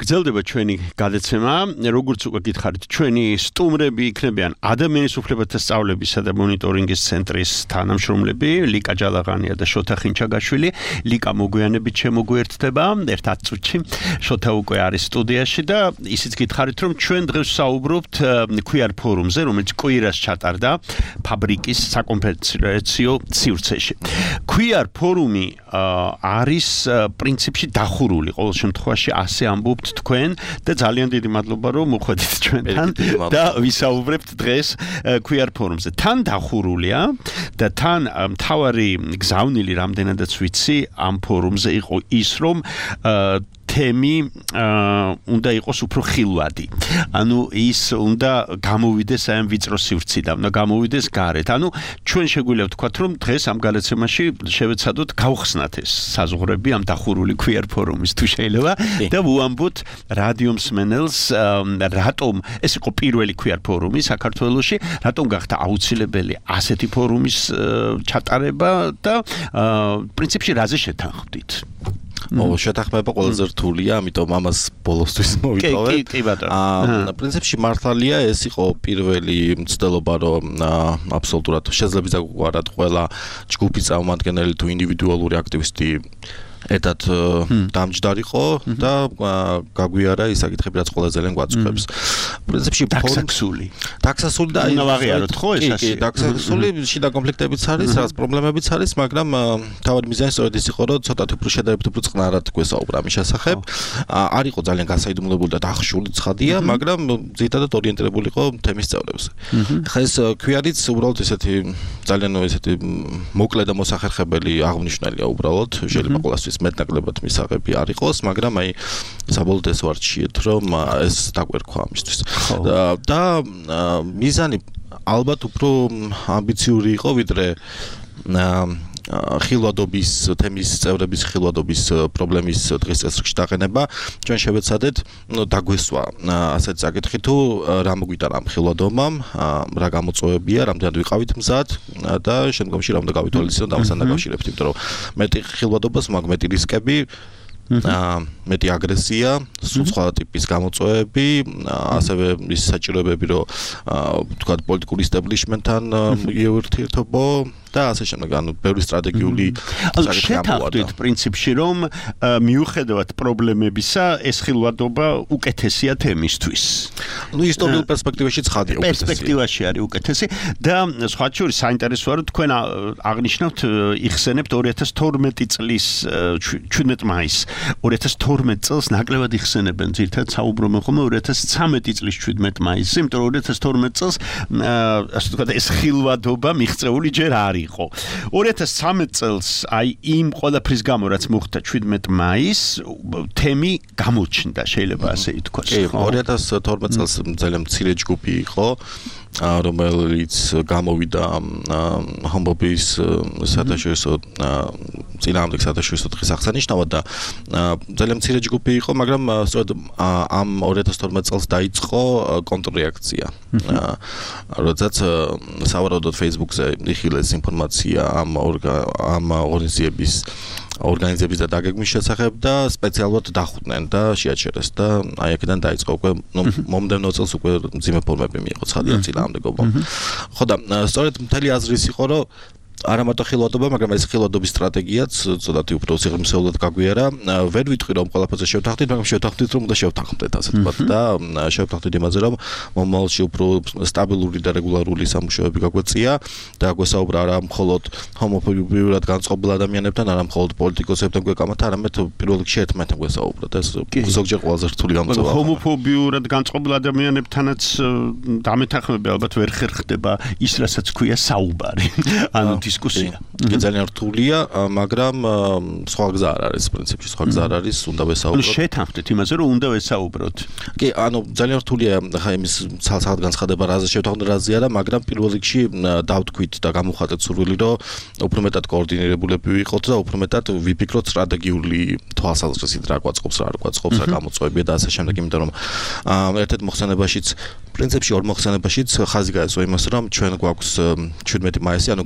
გრძელდება ჩვენი გადაცემა, როგორც უკვე გითხარით, ჩვენი სტუმრები იქნებიან ადამიანის უფლებათა სწავლებისა და მონიტორინგის ცენტრის თანამშრომლები, ლიკა ჯალაღანია და შოთა ხინჩაგაშვილი. ლიკა მოგვიანებით შემოგვიერთდება ერთ-ათ წუთში. შოთა უკვე არის სტუდიაში და ისიც გითხარით, რომ ჩვენ დღეს საუბრობთ ქუიარ ფორუმზე, რომელიც კვირას ჩატარდა ფაბრიკის საკონფერენციო სივრცეში. ქუიარ ფორუმი არის პრინციპში დახურული, ყოველ შემთხვევაში ასე ამბობთ თქვენ და ძალიან დიდი მადლობა რომ მოხვედით ჩვენთან და ვისაუბრებთ დღეს ქუიარ ფორუმზე. თან დახურულია და თან მთავარი გზავნილი რამდენადაც ვიცი ამ ფორუმზე იყო ის რომ თემი უნდა იყოს უფრო ხილვადი. ანუ ის უნდა გამოვიდეს აი ამ ვიწრო სივრციდან, უნდა გამოვიდეს გარეთ. ანუ ჩვენ შეგვიძლია ვთქვათ, რომ დღეს ამ გადაცემაში შევეცადოთ გავხსნათ ეს საზღვრები ამ დახურული ქუიარ ფორუმის თუ შეიძლება და ვუამბოთ რადიო მსმენელს რატომ ეს იყო პირველი ქუიარ ფორუმი საქართველოში, რატომ გახდა აუცილებელი ასეთი ფორუმის ჩატარება და პრინციპში რაზე შეთანხმდით? ო შეთანხმება ყველაზე რთულია, ამიტომ ამას ბოლოსთვის მოვიტოვე. კი, კი ბატონო. აა პრინციპში მართალია ეს იყო პირველი მცდელობა, რომ აბსოლუტურად შეძლებისა გვარად ყველა ჯგუფის წარმომადგენელი თუ ინდივიდუალური აქტივისტი ერთად დამჯდარიყო და გაგვიარა ის საკითხები, რაც ყველა ძალიან გვაწუხებს. პრინციპში დაქსაქსული. დაქსაქსული და უნდა ვაღიაროთ ხო ეს ასე? კი, დაქსაქსული შიდა კონფლიქტებიც არის, რაც პრობლემებიც არის, მაგრამ თავად მიზანი სწორედ ის იყო, რომ ცოტათი უფრო შედარებით უფრო წყნარად გვესაუბრა ამის შესახებ. არ იყო ძალიან გასაიდუმლოებული და დახშული ცხადია, მაგრამ ძირითადად ორიენტირებული იყო თემის წევრებზე. ხა ეს ქუიარიც უბრალოდ ესეთი ძალიან ესეთი მოკლე და მოსახერხებელი აღნიშნულია უბრალოდ, შეიძლება ყველასთვის მეტნაკლებად მისაღები არ იყოს, მაგრამ აი საბოლოოდ ეს ვარჩიეთ, რომ ეს დაგვერქვა ამისთვის. და მიზანი ალბათ უფრო ამბიციური იყო, ვიდრე ხილვადობის თემის წევრების ხილვადობის პრობლემის დღის წესრიგში დაყენება. ჩვენ შევეცადეთ დაგვესვა ასეთ საკითხი თუ რა მოგვიტანა ამ ხილვადობამ, რა გამოწვევებია, რამდენად ვიყავით მზად და შემდგომში რა უნდა გავითვალისწინოთ ამასთან დაკავშირებით, იმიტომ რომ მეტი ხილვადობას მაქვს მეტი რისკები, მეტი აგრესია, სულ სხვა ტიპის გამოწვევები, ასევე ის საჭიროებები, რომ თქვათ პოლიტიკურ ისტაბლიშმენტთან მიეურთიერთობო და ასე შემდეგ, ანუ ბევრი სტრატეგიული საკითხი ამოვარდა. პრინციპში რომ მიუხედავად პრობლემებისა, ეს ხილვადობა უკეთესია თემისთვის. ნუ ისტორიულ პერსპექტივაში ცხადია უკეთესი. პერსპექტივაში არის უკეთესი და სხვა შორის საინტერესოა რომ თქვენ აღნიშნავთ იხსენებთ ორი ათას თორმეტი წლის ჩვიდმეტ მაისს. ორი ათას თორმეტი წელს ნაკლებად იხსენებენ, ძირითადად საუბრობენ ხოლმე ორი ათას ცხრამეტი წლის ჩვიდმეტ მაისს, იმიტომ რომ ორი ათას თორმეტი წელს ასე ვთქვათ ეს ხილვადობა მიღწეული ჯერ არ იყო. ორი ათას ცხრამეტი წელს აი იმ ყველაფრის გამო რაც მოხდა ჩვიდმეტ მაისს, თემი გამოჩნდა, შეიძლება ასე ითქვას. კი, ორი ათას თორმეტი წელს ძალიან მცირე ჯგუფი იყო, რომელიც გამოვიდა ჰომოფობის საერთაშორისო წინააღმდეგ საერთაშორისო დღის აღსანიშნავად და ძალიან მცირე ჯგუფი იყო, მაგრამ სწორედ ამ ორი ათას თორმეტი წელს დაიწყო კონტრრეაქცია. როდესაც სავარაუდოდ Facebook-ზე იხილეს ინფორმაცია ამ ამ ორგანიზების ორგანიზების და დაგეგმვის შესახებ და სპეციალურად დახუდნენ და შეაჩერეს და აი აქედან დაიწყო უკვე მომდევნო წელს უკვე მძიმე ფორმები მიიღო ცხადია წინააღმდეგობამ. ხო და სწორედ მთელი აზრის იყო, რომ არა მარტო ხილვადობა, მაგრამ ეს ხილვადობის სტრატეგიაც ცოტათი უფრო სიღრმისეულად გაგვიარა. ვერ ვიტყვი რომ ყველაფერზე შევთანხმდით, მაგრამ შევთანხმდით რომ უნდა შევთანხმდეთ ასე ვთქვათ და შევთანხმდით იმაზე რომ მომავალში უფრო სტაბილური და რეგულარული სამუშაოები გაგვეწია და გვესაუბრა არა მხოლოდ ჰომოფობიურად განწყობილ ადამიანებთან, არა მხოლოდ პოლიტიკოსებთან გვეკამათ, არამედ პირველ რიგში ერთმანეთთან გვესაუბრა და ეს ზოგჯერ ყველაზე რთული გამოწვევა. ჰომოფობიურად განწყობილ ადამიანებთანაც დამეთანხმება ალბათ ვერ ხერხდება ის, რასაც ქვია საუბარი. ანუ დისკუსია. კი ძალიან რთულია, მაგრამ სხვა გზა არ არის პრინციპში, სხვა გზა არ არის, უნდა ვესაუბროთ. ანუ შეთანხმდით იმაზე, რომ უნდა ვესაუბროთ. კი, ანუ ძალიან რთულია ხა იმის ცალ-ცალ განცხადება რაზე შევთანხმდით, რაზე არა, მაგრამ პირველ რიგში დავთქვით და გამოვხატეთ სურვილი, რომ უფრო მეტად კოორდინირებულები ვიყოთ და უფრო მეტად ვიფიქროთ სტრატეგიული თვალსაზრისით, რა გვაწყობს, რა არ გვაწყობს, რა გამოწვევებია და ასე შემდეგ, იმიტომ რომ ერთ-ერთ მოხსენებაშიც, პრინციპში ორ მოხსენებაშიც ხაზი გაეცვა იმას, რომ ჩვენ გვაქვს ჩვიდმეტი მაისი, ანუ გამოხატვის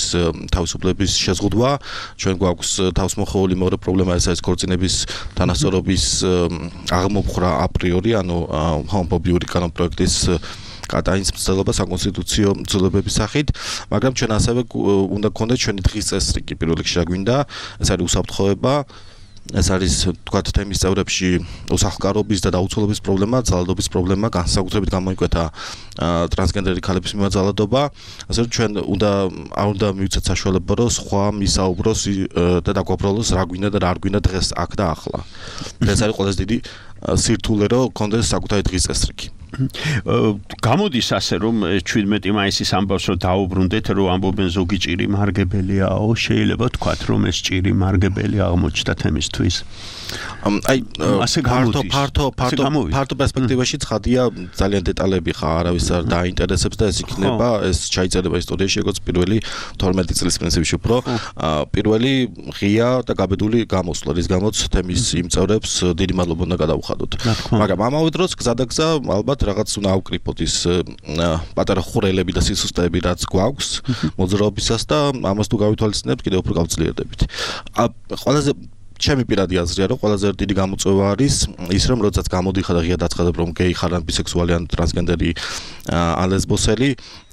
ადამიანების თავისუფლების შეზღუდვა, ჩვენ გვაქვს თავისმოხეული მეორე პრობლემა ეს არის ქორწინების თანასწორობის აღმოფხვრა აპრიორი, ანუ ჰომოფობიური კანონპროექტის კატანის მცდელობა საკონსტიტუციო ცვლილებების სახით, მაგრამ ჩვენ ასევე უნდა გქონდეს ჩვენი დღის წესრიგი, პირველ რიგში რა გვინდა, ეს არის უსაფრთხოება, ეს არის თქვათ თემის წევრებში უსახლკარობის და დაუცველობის პრობლემა, ძალადობის პრობლემა, განსაკუთრებით გამოიკვეთა ტრანსგენდერი ქალების მიმართ ძალადობა, ასე რომ ჩვენ უნდა არ უნდა მივცეთ საშუალება, რომ სხვა მისაუბროს და დაგვაბრალოს რა გვინდა და რა არ გვინდა დღეს აქ და ახლა. ეს არის ყველაზე დიდი სირთულე, რომ გქონდეს საკუთარი დღის წესრიგი. გამოდის ასე რომ შვიდმეტი მაისის ამბავს რომ დაუბრუნდეთ რომ ამბობენ ზოგი ჭირი მარგებელიაო შეიძლება თქვათ რომ ეს ჭირი მარგებელი აღმოჩნდა თემისთვის აი ფართო ფართო ფართო ფართო პერსპექტივაში ცხადია ძალიან დეტალები ხა არავის არ დაინტერესებს და ეს იქნება ეს ჩაიწერება ისტორიაში როგორც პირველი თორმეტი წლის პრინციპში უფრო პირველი ღია და გაბედული გამოსვლა რის გამოც თემის იმ წევრებს დიდი მადლობა უნდა გადავუხადოთ მაგრამ ამავე დროს გზადაგზა ალბათ რაღაც უნდა ავკრიფოთ ის პატარა ხურელები და სისუსტეები რაც გვაქვს მოძრაობისას და ამას თუ გავითვალისწინებთ კიდევ უფრო გავძლიერდებით ყველაზე ჩემი პირადი აზრია რომ ყველაზე დიდი გამოწვევა არის ის რომ როდესაც გამოდიხარ და ღია დაცხადებ რომ გეი ხარ ან ბისექსუალი ან ტრანსგენდერი ან ლესბოსელი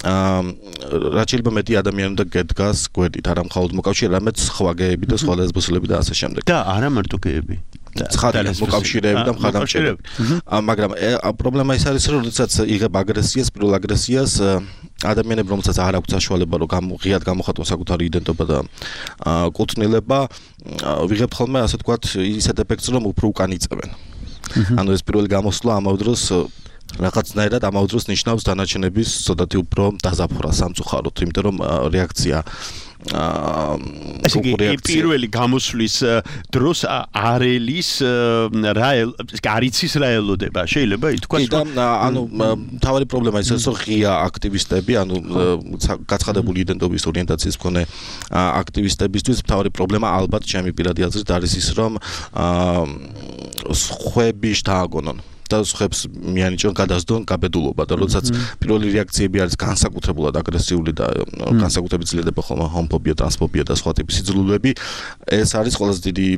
რაც შეიძლება მეტი ადამიანი უნდა გედგას გვერდით არა მხოლოდ მოკავშირე არამედ სხვა გეები და სხვა ლესბოსელები და ასე შემდეგ და არა მარტო გეები ცხადია მოკავშირეები და მხარდამჭერები მაგრამ პრობლემა ის არის რომ როდესაც იღებ აგრესიას პირველ აგრესიას ადამიანები რომელსაც არ აქვს საშუალება რომ ღიად გამოხატონ საკუთარი იდენტობა და კუთვნილება ვიღებ ხოლმე ასე ვთქვათ ისეთ ეფექტს რომ უფრო უკან იწევენ ანუ ეს პირველი გამოსვლა ამავე დროს რაღაცნაირად ამავე დროს ნიშნავს დანარჩენების ცოტათი უფრო დაზაფხვრას სამწუხაროდ იმიტომ რომ რეაქცია ასე იგი პირველი გამოსვლის დროს არელის რა არიცის რა ელოდება შეიძლება ითქვას რომ ანუ თავარი პრობლემა ის რომ ღია აქტივისტები ანუ გაცხადებული იდენტობის ორიენტაციის მქონე აქტივისტებისთვის თავარი პრობლემა ალბათ ჩემი პირადი აზრით არის ის რომ სხვები შთააგონონ და სხვებს მიანიჭონ გადასდონ გაბედულობა და როდესაც პირველი რეაქციები არის განსაკუთრებულად აგრესიული და განსაკუთრებით ძლიერდება ხოლმე ჰომოფობია, ტრანსფობია და სხვა ტიპის სიძულვილები ეს არის ყველაზე დიდი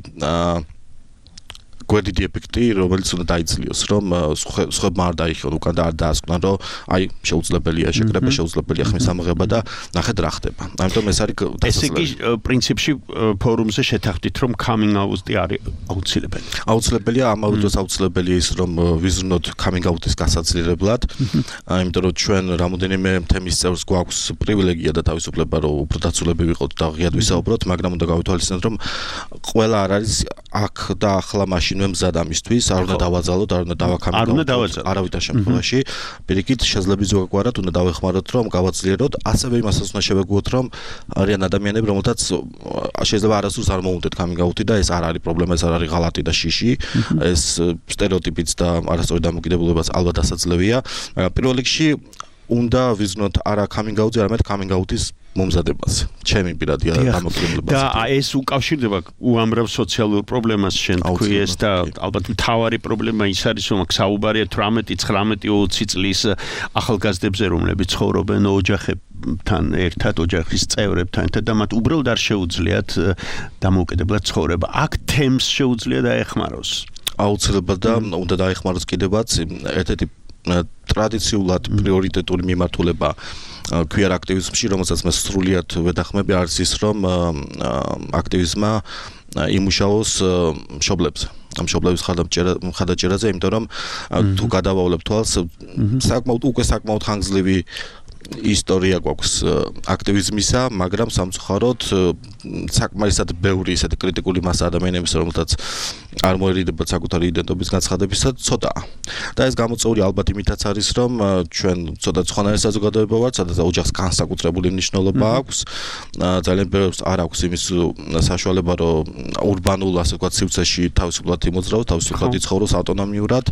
გვერდიდი ეფექტი რომელიც უნდა დაიძლიოს რომ სხვებმა არ დაიხიონ უკან და არ დაასკვნან რომ აი შეუძლებელია შეკრება შეუძლებელია ხმის ამოღება და ნახეთ რა ხდება ამიტომ ეს არის ესე იგი პრინციპში ფორუმზე შეთანხმდით რომ coming out-ი არის აუცილებელი აუცილებელია ამავე დროს აუცილებელია ის რომ ვიზრუნოთ coming out-ის გასაძლიერებლად იმიტომ რომ ჩვენ რამოდენიმე თემის წევრს გვაქვს პრივილეგია და თავისუფლება რომ უფრო დაცულები ვიყოთ და ღიად ვისაუბროთ მაგრამ უნდა გავითვალისწინოთ რომ ყველა არ არის აქ და ახლა მაშინ მზად ამისთვის არ უნდა დავაძალოთ, არ უნდა დავაქამოთ. არ უნდა დავაძალოთ. არავითარ შემთხვევაში, პირიქით შესაძლებელი ზოგადად უნდა დავეხმაროთ, რომ გავაძლიეროთ, ასევე იმასაც უნდა შევეგუოთ, რომ არიან ადამიანები, რომელთაც შეიძლება არასდროს არ მოუნდეთ coming out-ი და ეს არ არის პრობლემა, ეს არ არის ღალატი და შიში, ეს სტერეოტიპიც და არასწორი დამოკიდებულებაც ალბათ ასაძლევია. პირველ რიგში უნდა ვიზნოთ არა coming out-ი, არამედ coming out-ის მომზადებას. ჩემი პირადი დამოკიდებულება. და ეს უკავშირდება უამრავ სოციალურ პრობლემას შენ თქვი ეს და ალბათ მთავარი პრობლემა ის არის რომ საუბარია თვრამეტი ცხრამეტი ოცი წლის ახალგაზრდებზე რომლებიც ცხოვრობენ ოჯახებთან ერთად ოჯახის წევრებთან ერთად და მათ უბრალოდ არ შეუძლიათ დამოუკიდებლად ცხოვრება. აქ თემს შეუძლია დაეხმაროს. აუცილებლად და უნდა დაეხმაროს კიდევაც ერთ-ერთი ტრადიციულად პრიორიტეტული მიმართულება queer აქტივიზმში, რომელსაც მე სრულიად ვეთანხმები, არის ის, რომ აქტივიზმა იმუშაოს მშობლებზე. ამ მშობლების მხარდაჭერაზე, იმიტომ რომ თუ გადავავლებ თვალს, საკმაოდ უკვე საკმაოდ ხანგრძლივი ისტორია გვაქვს აქტივიზმისა, მაგრამ სამწუხაროდ საკმარისად ბევრი ისეთი კრიტიკული მასა ადამიანების, რომელთაც არ მოერიდებათ საკუთარი იდენტობის განცხადებისა, ცოტაა. და ეს გამოწვეული ალბათ იმითაც არის, რომ ჩვენ ცოტა სხვანაირი საზოგადოება ვართ, სადაც ოჯახს განსაკუთრებული მნიშვნელობა აქვს. ძალიან ბევრს არ აქვს იმის საშუალება, რომ ურბანულ, ასე ვთქვათ, სივრცეში თავისუფლად იმოძრაოს, თავისუფლად იცხოვროს ავტონომიურად.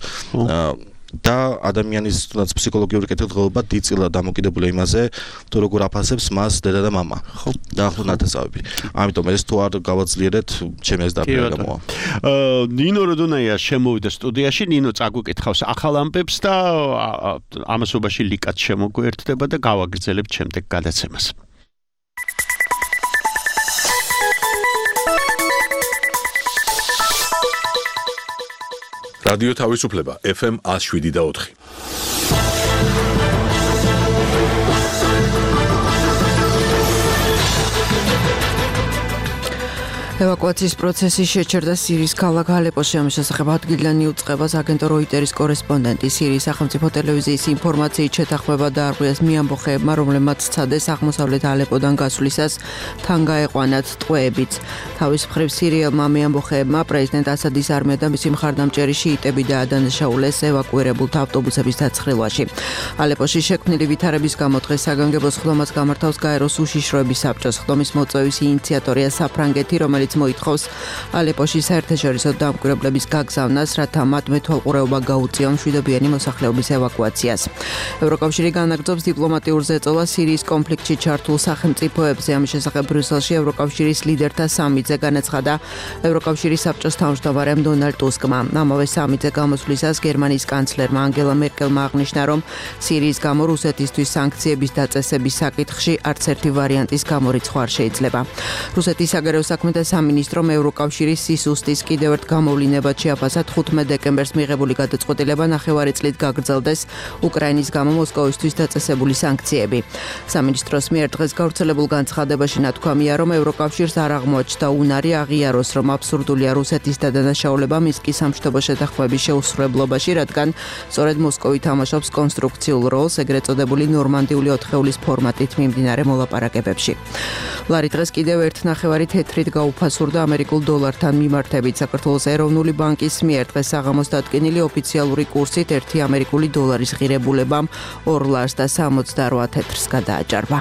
და ადამიანის თუნდაც ფსიქოლოგიური კეთილდღეობა დიდწილად დამოკიდებულია იმაზე, თუ როგორ აფასებს მას დედა და მამა. ხო, და ხო ნათესავები. ამიტომ ეს თუ არ გავაძლიერეთ, ჩემი ეს დაპირება გამოვა. აა ნინო როდონაია შემოვიდა სტუდიაში, ნინო წაგვიკითხავს ახალ ამბებს და ამასობაში ლიკაც შემოგვერდება და გავაგრძელებთ შემდეგ გადაცემას. რადიო თავისუფლება ეფ ემ one oh seven და four. ევაკუაციის პროცესი შეჩერდა სირიის ქალაქ ალეპოში. ამის შესახებ ადგილიდან იუწყებას აგენტო როიტერის კორესპონდენტი. სირიის სახელმწიფო ტელევიზიის ინფორმაციით შეთანხმება დაარღვიეს მიამბოხეებმა, რომლებმაც სცადეს აღმოსავლეთ ალეპოდან გასვლისას თან გაეყვანათ ტყვეებიც. თავის მხრივ სირიელმა მიამბოხეებმა პრეზიდენტ ასადის არმია და მისი მხარდამჭერი შიიტები დაადანაშაულეს ევაკუირებულთა ავტობუსების დაცხრილვაში. ალეპოში შექმნილი ვითარების გამო დღეს საგანგებო სხდომას გამართავს გაეროს უშიშროების საბჭოს. სხდომის მოწვევის ინიციატორია საფრანგეთი, რომელიც მოითხოვს ალეპოში საერთაშორისო დამკვირვებლების გაგზავნას, რათა მათ მეთვალყურეობა გაუწიონ მშვიდობიანი მოსახლეობის ევაკუაციას. ევროკავშირი განაგრძობს დიპლომატიურ ზეწოლას სირიის კონფლიქტში ჩართულ სახელმწიფოებზე. ამის შესახებ ბრიუსელში ევროკავშირის ლიდერთა სამიტზე განაცხადა ევროკავშირის საბჭოს თავმჯდომარემ დონალდ ტუსკმა. ამავე სამიტზე გამოსვლისას გერმანიის კანცლერმა ანგელა მერკელმა აღნიშნა, რომ სირიის გამო რუსეთისთვის სანქციების დაწესების საკითხში არც ერთი ვარიანტის გამორიცხვა არ შეიძლება. რუსეთის საგარეო საქმეთა სამინისტრომ ევროკავშირის სისუსტის კიდევ ერთ გამოვლინებად შეაფასა ხუთმეტ დეკემბერს მიღებული გადაწყვეტილება ნახევარი წლით გაგრძელდეს უკრაინის გამო მოსკოვისთვის დაწესებული სანქციები. სამინისტროს მიერ დღეს გავრცელებულ განცხადებაში ნათქვამია, რომ ევროკავშირს არ აღმოაჩნდა უნარი აღიაროს, რომ აბსურდულია რუსეთის დადანაშაულება მინსკის სამშვიდობო შეთანხმების შეუსრულებლობაში, რადგან სწორედ მოსკოვი თამაშობს კონსტრუქციულ როლს ეგრეთ წოდებული ნორმანდიული ოთხეულის ფორმატით მიმდინარე მოლაპარაკებებში. ლარი დღეს კიდევ ერთ ნახევარი თეთრით გაუფასურდა ამერიკულ დოლართან მიმართებით. საქართველოს ეროვნული ბანკის მიერ დღეს საღამოს დადგენილი ოფიციალური კურსით ერთი ამერიკული დოლარის ღირებულებამ ორ ლარს და სამოცდარვა თეთრს გადააჭარბა.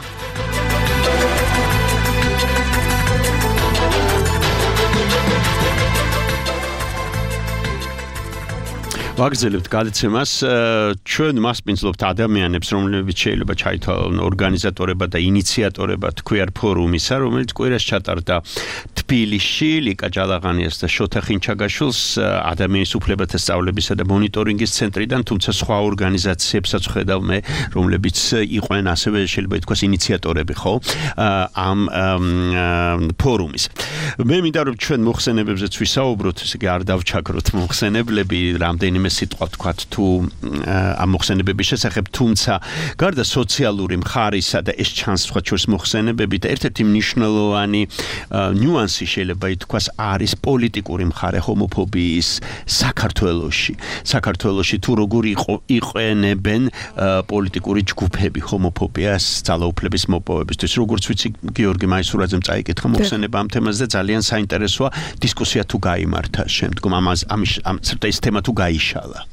ვაგრძელებთ გადაცემას. ჩვენ მასპინძლობთ ადამიანებს, რომლებიც შეიძლება ჩაითვალონ ორგანიზატორება და ინიციატორება თქვიარ ფორუმისა, რომელიც კვირას ჩატარდა თბილისში ლიკა ჯალაღანიას და შოთა ხინჩაგაშვილს ადამიანის უფლებათა სწავლებისა და მონიტორინგის ცენტრიდან, თუმცა სხვა ორგანიზაციებსაც ხედავ მე, რომლებიც იყვნენ ასევე შეიძლება ითქვას ინიციატორები, ხო? ამ ფორუმის. მე მინდა რომ ჩვენ მოხსენებებზეც ვისაუბროთ, ესე იგი არ დავჩაქროთ მოხსენებლები, რამდენიმე სიტყვა ვთქვათ თუ ამ მოხსენებების შესახებ, თუმცა გარდა სოციალური მხარისა და ეს ჩანს სხვა შორის მოხსენებებით, ერთ-ერთი მნიშვნელოვანი ნიუანსი შეიძლება ითქვას არის პოლიტიკური მხარე ჰომოფობიის საქართველოში. საქართველოში თუ როგორ იყენებენ პოლიტიკური ჯგუფები ჰომოფობიას ძალაუფლების მოპოვებისთვის. როგორც ვიცი, გიორგი მაისურაძემ წაიკითხა მოხსენება ამ თემაზე და ძალიან საინტერესოა დისკუსია თუ გაიმართა შემდგომ ამას ამის ამ ცერტა ის თემა თუ გაიშალა.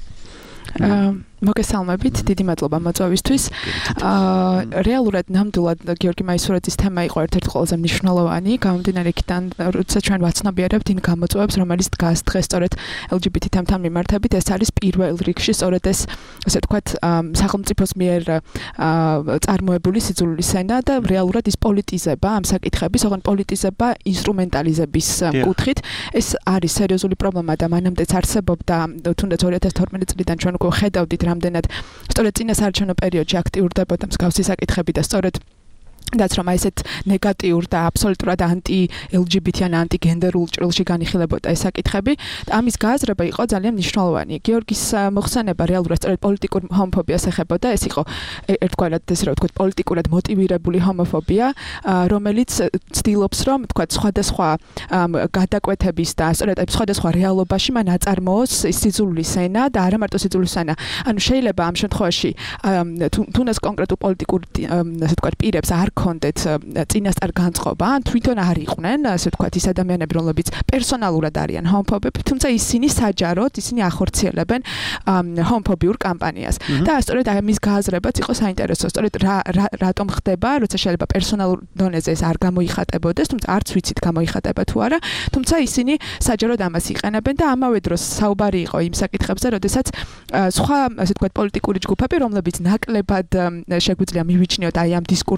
მოგესალმებით, დიდი მადლობა მოწვევისთვის. რეალურად ნამდვილად გიორგი მაისურაძის თემა იყო ერთ-ერთი ყველაზე მნიშვნელოვანი, გამომდინარე იქიდან, როცა ჩვენ ვაცნობიერებთ იმ გამოწვევებს, რომელიც დგას დღეს სწორედ ელ ჯი ბი თი თემთან მიმართებით, ეს არის პირველ რიგში სწორედ ეს, ასე ვთქვათ, სახელმწიფოს მიერ წარმოებული სიძულვილის ენა და რეალურად ის პოლიტიზება, ამ საკითხების, ოღონდ პოლიტიზება ინსტრუმენტალიზების კუთხით. ეს არის სერიოზული პრობლემა და მანამდეც არსებობდა, თუნდაც ორი ათას თორმეტი წლიდან ჩვენ უკვე ხედავდით რამდენად სწორედ წინასაარჩევნო პერიოდში აქტიურდებოდა მსგავსი საკითხები და სწორედ რაც რომ აი ესეთ ნეგატიურ და აბსოლუტურად ანტი-ელ ჯი ბი თი ან ანტიგენდერულ ჭრილში განიხილებოდა ეს საკითხები. ამის გააზრება იყო ძალიან მნიშვნელოვანი. გიორგის მოხსენება რეალურად სწორედ პოლიტიკურ ჰომოფობიას ეხებოდა. ეს იყო ერთგვარად ესე რომ ვთქვათ პოლიტიკურად მოტივირებული ჰომოფობია, რომელიც ცდილობს რომ ვთქვათ სხვადასხვა გადაკვეთების და სწორედ აი სხვადასხვა რეალობაში მან აწარმოოს სიძულვილის ენა და არა მარტო სიძულვილის ენა. ანუ შეიძლება ამ შემთხვევაში თუნდაც კონკრეტულ პოლიტიკურ ასე ვთქვათ პირებს არ კონდეთ წინასწარ განწყობა, ან თვითონ არ იყვნენ, ასე ვთქვათ, ის ადამიანები, რომლებიც პერსონალურად არიან ჰომოფობები, თუმცა ისინი საჯაროდ, ისინი ახორციელებენ ჰომოფობიურ კამპანიას. და სწორედ ამის გააზრებაც იყო საინტერესო, სწორედ რატომ ხდება, როცა შეიძლება პერსონალურ დონეზე ეს არ გამოიხატებოდეს, თუმცა არც ვიცით გამოიხატება თუ არა, თუმცა ისინი საჯაროდ ამას იყენებენ და ამავე დროს საუბარი იყო იმ საკითხებზე, როდესაც სხვა, ასე ვთქვათ, პოლიტიკური ჯგუფები, რომლებიც ნაკლებად შეგვიძლია მივიჩნიოთ აი ამ დისკურსის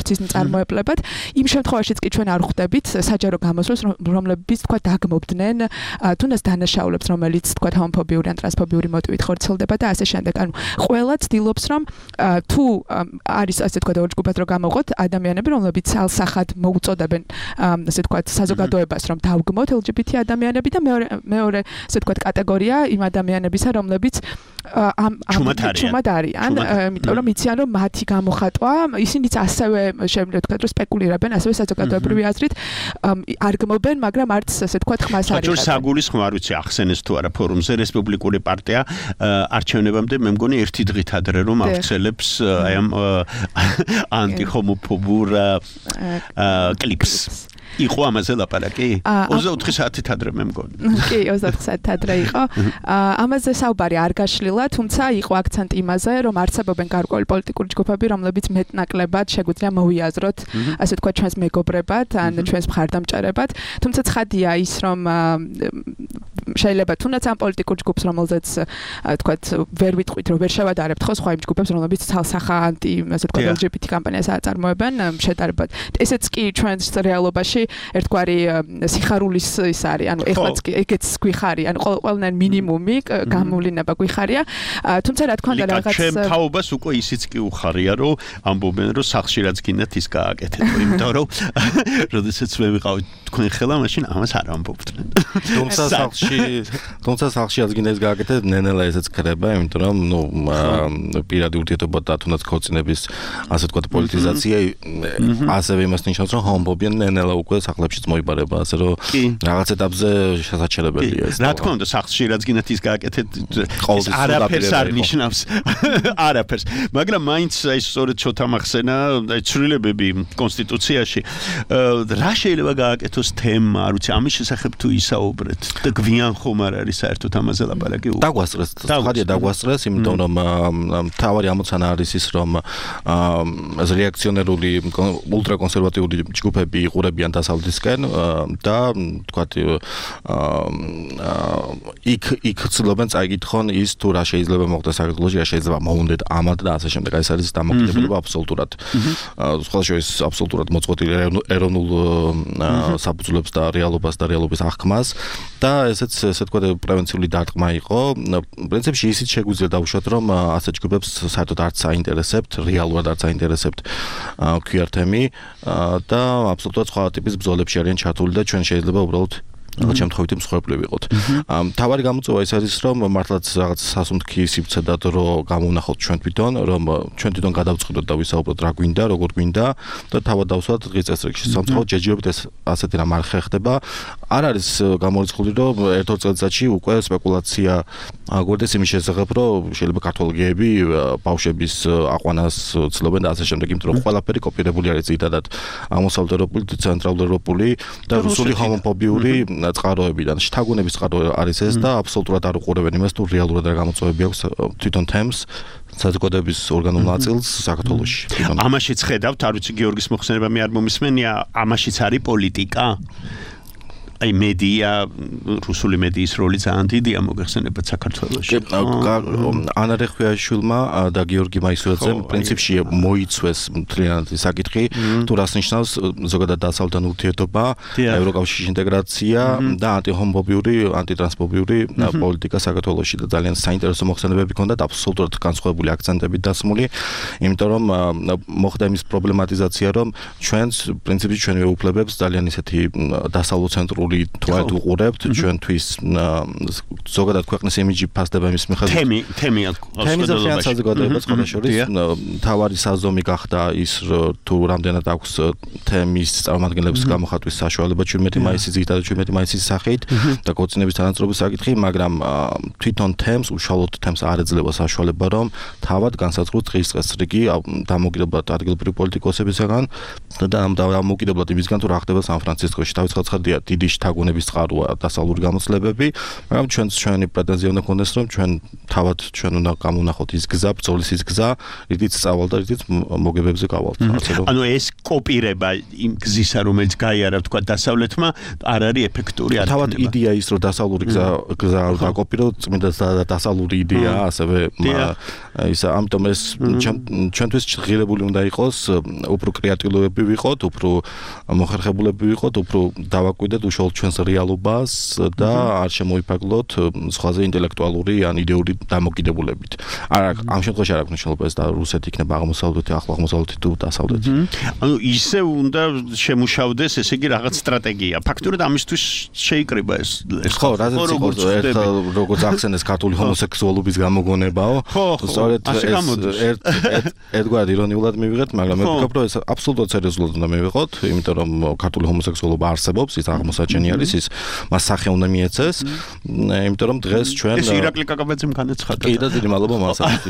წარმოებლებად. იმ შემთხვევაშიც კი ჩვენ არ ხვდებით საჯარო გამოსვლას, რომლებიც თქვა დაგმობდნენ თუნდაც დანაშაულებს, რომელიც თქვა ჰომოფობიური ან ტრანსფობიური მოტივით ხორციელდება და ასე შემდეგ. ანუ ყველა ცდილობს, რომ თუ არის ასე თქვა ორ ჯგუფად რომ გამოვყოთ ადამიანები, რომლებიც ალსახად მოუწოდებენ ასე თქვა საზოგადოებას, რომ დავგმოთ ელ ჯი ბი თი ადამიანები და მეორე მეორე ასე თქვა კატეგორია იმ ადამიანებისა, რომლებიც ამ ჩუმად არიან, იმიტომ რომ იციან რომ მათი გამოხატვა ისინიც ასევე შემიძლია თქვა რომ სპეკულირებენ ასევე საზოგადოებრივი აზრით არ გმობენ, მაგრამ არც ასე თქვა ხმას არ იღებენ. საგულის ხმა არ ვიცი ახსენეს თუ არა ფორუმზე რესპუბლიკური პარტია არჩევნებამდე მე მგონი ერთი დღით ადრე რომ აღწელებს აი ამ ანტიხომოფობურ კლიპს. იყო ამაზე ლაპარაკი? ოცდაოთხი საათით ადრე მე მგონი. კი, ოცდაოთხი საათით ადრე იყო. ამაზე საუბარი არ გაშლილა, თუმცა იყო აქცენტი იმაზე, რომ არსებობენ გარკვეული პოლიტიკური ჯგუფები, რომლებიც მეტნაკლებად შეგვიძლია მოვიაზროთ, ასე თქვა ჩვენს მეგობრებად, ან ჩვენს მხარდამჭერებად, თუმცა ცხადია ის, რომ შეიძლება თუნდაც ამ პოლიტიკურ ჯგუფს, რომელზეც თქვა ვერ ვიტყვით, რომ ვერ შევადარებთ ხო სხვა იმ ჯგუფებს, რომლებიც თალსახა ანტი, ასე თქვა ელ ჯი ბი თი კამპანიას აწარმოებენ შედარებად. ესეც კი ჩვენს რეალობაში ერთგვარი სიხარულის ის არის, ანუ ეხლაც კი ეგეც გვიხარია, ანუ ყოველნაირ მინიმუმი გამოვლინება გვიხარია. თუმცა რა თქმა უნდა რაღაც ჩემ თაობას უკვე ისიც კი უხარია, რომ ამბობენ, რომ სახში რაც გინდათ ის გააკეთეთ, იმიტომ რომ როდესაც მე ვიყავი თქვენ ხელა, მაშინ ამას არ ამბობდნენ. თუმცა სახში, თუმცა სახში რაც გინდა ის გააკეთეთ, ნენელა ესეც ხდება, იმიტომ რომ ნუ პირადი ურთიერთობა და თუნდაც ქორწინების ასე თქვა პოლიტიზაცია ასევე იმას ნიშნავს, რომ ჰომოფობია ნენელა უკვე სახლებშიც მოიბარება, ასე რომ რაღაც ეტაპზე შესაძლებელია ეს. რა თქმა უნდა, სახში რაც გინდათ ის გააკეთეთ, არაფერს არ ნიშნავს. არაფერს. მაგრამ მაინც აი სწორედ ცოტა მახსენა, აი ცვლილებები კონსტიტუციაში. რა შეიძლება გააკეთოს თემა, არ ვიცი, ამის შესახებ თუ ისაუბრეთ და გვიან ხომ არ არის საერთოდ ამაზე ლაპარაკი? დაგვასწრეს, ხადია დაგვასწრეს, იმიტომ რომ თავარი ამოცანა არის ის, რომ ეს რეაქციონერული ულტრაკონსერვატიული ჯგუფები იყურებიან დასავლეთისკენ და თქვათ იქ იქ ცდილობენ წაიკითხონ ის თუ რა შეიძლება მოხდეს საქართველოში, რა შეიძლება მოუნდეთ ამად და ასე შემდეგ. ეს არის დამოკიდებულება აბსოლუტურად. სხვა შორის აბსოლუტურად მოწყვეტილი ეროვნულ საფუძვლებს და რეალობას და რეალობის აღქმას და ესეც ესე თქვა პრევენციული დარტყმა იყო. პრინციპში ისიც შეგვიძლია დავუშვათ, რომ ასე ჯგუფებს საერთოდ არც აინტერესებთ, რეალურად არც აინტერესებთ ქუარ თემი და აბსოლუტურად სხვა ტიპის ბრძოლებში არიან ჩართული და ჩვენ შეიძლება უბრალოდ რაღაც შემთხვევით მსხვერპლი ვიყოთ. თავარი გამოწვევა ის არის, რომ მართლაც რაღაც სასუნთქი სივრცე და დრო გამოვნახოთ ჩვენ თვითონ, რომ ჩვენ თვითონ გადავწყვიტოთ და ვისაუბროთ რა გვინდა, როგორ გვინდა და თავად დავსვათ დღის წესრიგში. სამწუხაროდ ჯერჯერობით ეს ასეთი რამ არ ხერხდება. არ არის გამორიცხული, რომ ერთ-ორ წელიწადში უკვე სპეკულაცია აგვერდეს იმის შესახებ, რომ შეიძლება ქართველ გეები ბავშვების აყვანას ცდილობენ და ასე შემდეგ, იმიტომ რომ ყველაფერი კოპირებული არის ძირითადად აღმოსავლეთ ევროპული, ცენტრალურ ევროპული და რუსული ჰომოფობიური წყაროებიდან. შთაგონების წყარო არის ეს და აბსოლუტურად არ უყურებენ იმას, თუ რეალურად რა გამოწვევები აქვს თვითონ თემს საზოგადოების ორგანულ ნაწილს საქართველოში. ამაშიც ხედავთ, არ ვიცი გიორგის მოხსენება მე არ მომისმენია, ამაშიც არის პოლიტიკა. აი მედია, რუსული მედიის როლი ძალიან დიდია მოგეხსენებათ საქართველოში. ანა რეხვიაშვილმა და გიორგი მაისურაძემ პრინციპში მოიცვეს მთლიანად საკითხი, თუ რას ნიშნავს ზოგადად დასავლთან ურთიერთობა, ევროკავშირის ინტეგრაცია და ანტიჰომოფობიური, ანტიტრანსფობიური პოლიტიკა საქართველოში და ძალიან საინტერესო მოხსენებები ჰქონდათ, აბსოლუტურად განსხვავებული აქცენტებით დასმული, იმიტომ რომ მოხდა იმის პრობლემატიზაცია, რომ ჩვენს პრინციპში ჩვენივე უფლებებს ძალიან ისეთი დასავლურ ცენტრულ თვალით უყურებთ ჩვენთვის ზოგადად ქვეყნის იმიჯი ფასდება იმის მიხედვით. თემი, თემი თემის საზოგადოებას ყველა შორის თავარი საზომი გახდა ის თუ რამდენად აქვს თემის წარმომადგენლებს გამოხატვის საშუალება ჩვენმეტი მაისის ზრდით და ჩვენმეტი მაისის სახით და ქორწინების თანაწრობის საკითხი, მაგრამ თვითონ თემს უშუალოდ თემს არ ეძლევა საშუალება, რომ თავად განსაზღვროს დღის წესრიგი დამოკიდებლად ადგილობრივი პოლიტიკოსებისგან და დამოკიდებლად იმისგან თუ რა ხდება სან-ფრანცისკოში. თავის ხალხადია დიდი სოფლიოში თაგუნების წყაროა დასავლური გამოცდილებები, მაგრამ ჩვენც ჩვენი პრეტენზია უნდა გქონდეს, რომ ჩვენ თავად ჩვენ უნდა გამოვნახოთ ის გზა, ბრძოლის ის გზა, რითიც წავალ და რითიც მოგებებზე გავალთ. ანუ ეს კოპირება იმ გზისა, რომელიც გაიარა თქვა დასავლეთმა, არ არის ეფექტური არ თავად იდეა ის, რომ დასავლური გზა გზა არ დაკოპიროთ, წმინდა დასავლური იდეა, ასევე ისა, ამიტომ ეს ჩვენთვის ღირებული უნდა იყოს, უფრო კრეატიულები ვიყოთ, უფრო მოხერხებულები ვიყოთ, უფრო დავაკვირდეთ უშუალოდ ჩვენს რეალობას და არ შემოიფარგლოთ სხვაზე ინტელექტუალური ან იდეური დამოკიდებულებით. არა, ამ შემთხვევაში არ აქვს მნიშვნელობა ეს და რუსეთი იქნება აღმოსავლეთი, ახლო აღმოსავლეთი თუ დასავლეთი. ანუ ისე უნდა შემუშავდეს, ესე იგი რაღაც სტრატეგია. ფაქტურად ამისთვის შეიკრიბა ეს ეს ხო, რაზეც იყო ერთხელ როგორც ახსენეს ქართული ჰომოსექსუალობის გამოგონებაო. სწორედ ერთ ერთგვარად ირონიულად მივიღეთ, მაგრამ მე ვფიქრობ, რომ ეს აბსოლუტურად სერიოზულად უნდა მივიღოთ, იმიტომ რომ ქართული ჰომოსექსუალობა არსებობს, ის აღმოსაჩენი არის, ის მას სახე უნდა მიეცეს, იმიტომ რომ დღეს ჩვენ ეს ირაკლი კაკაბაძემ განაცხადა. კი და დიდი მადლობა მასაც.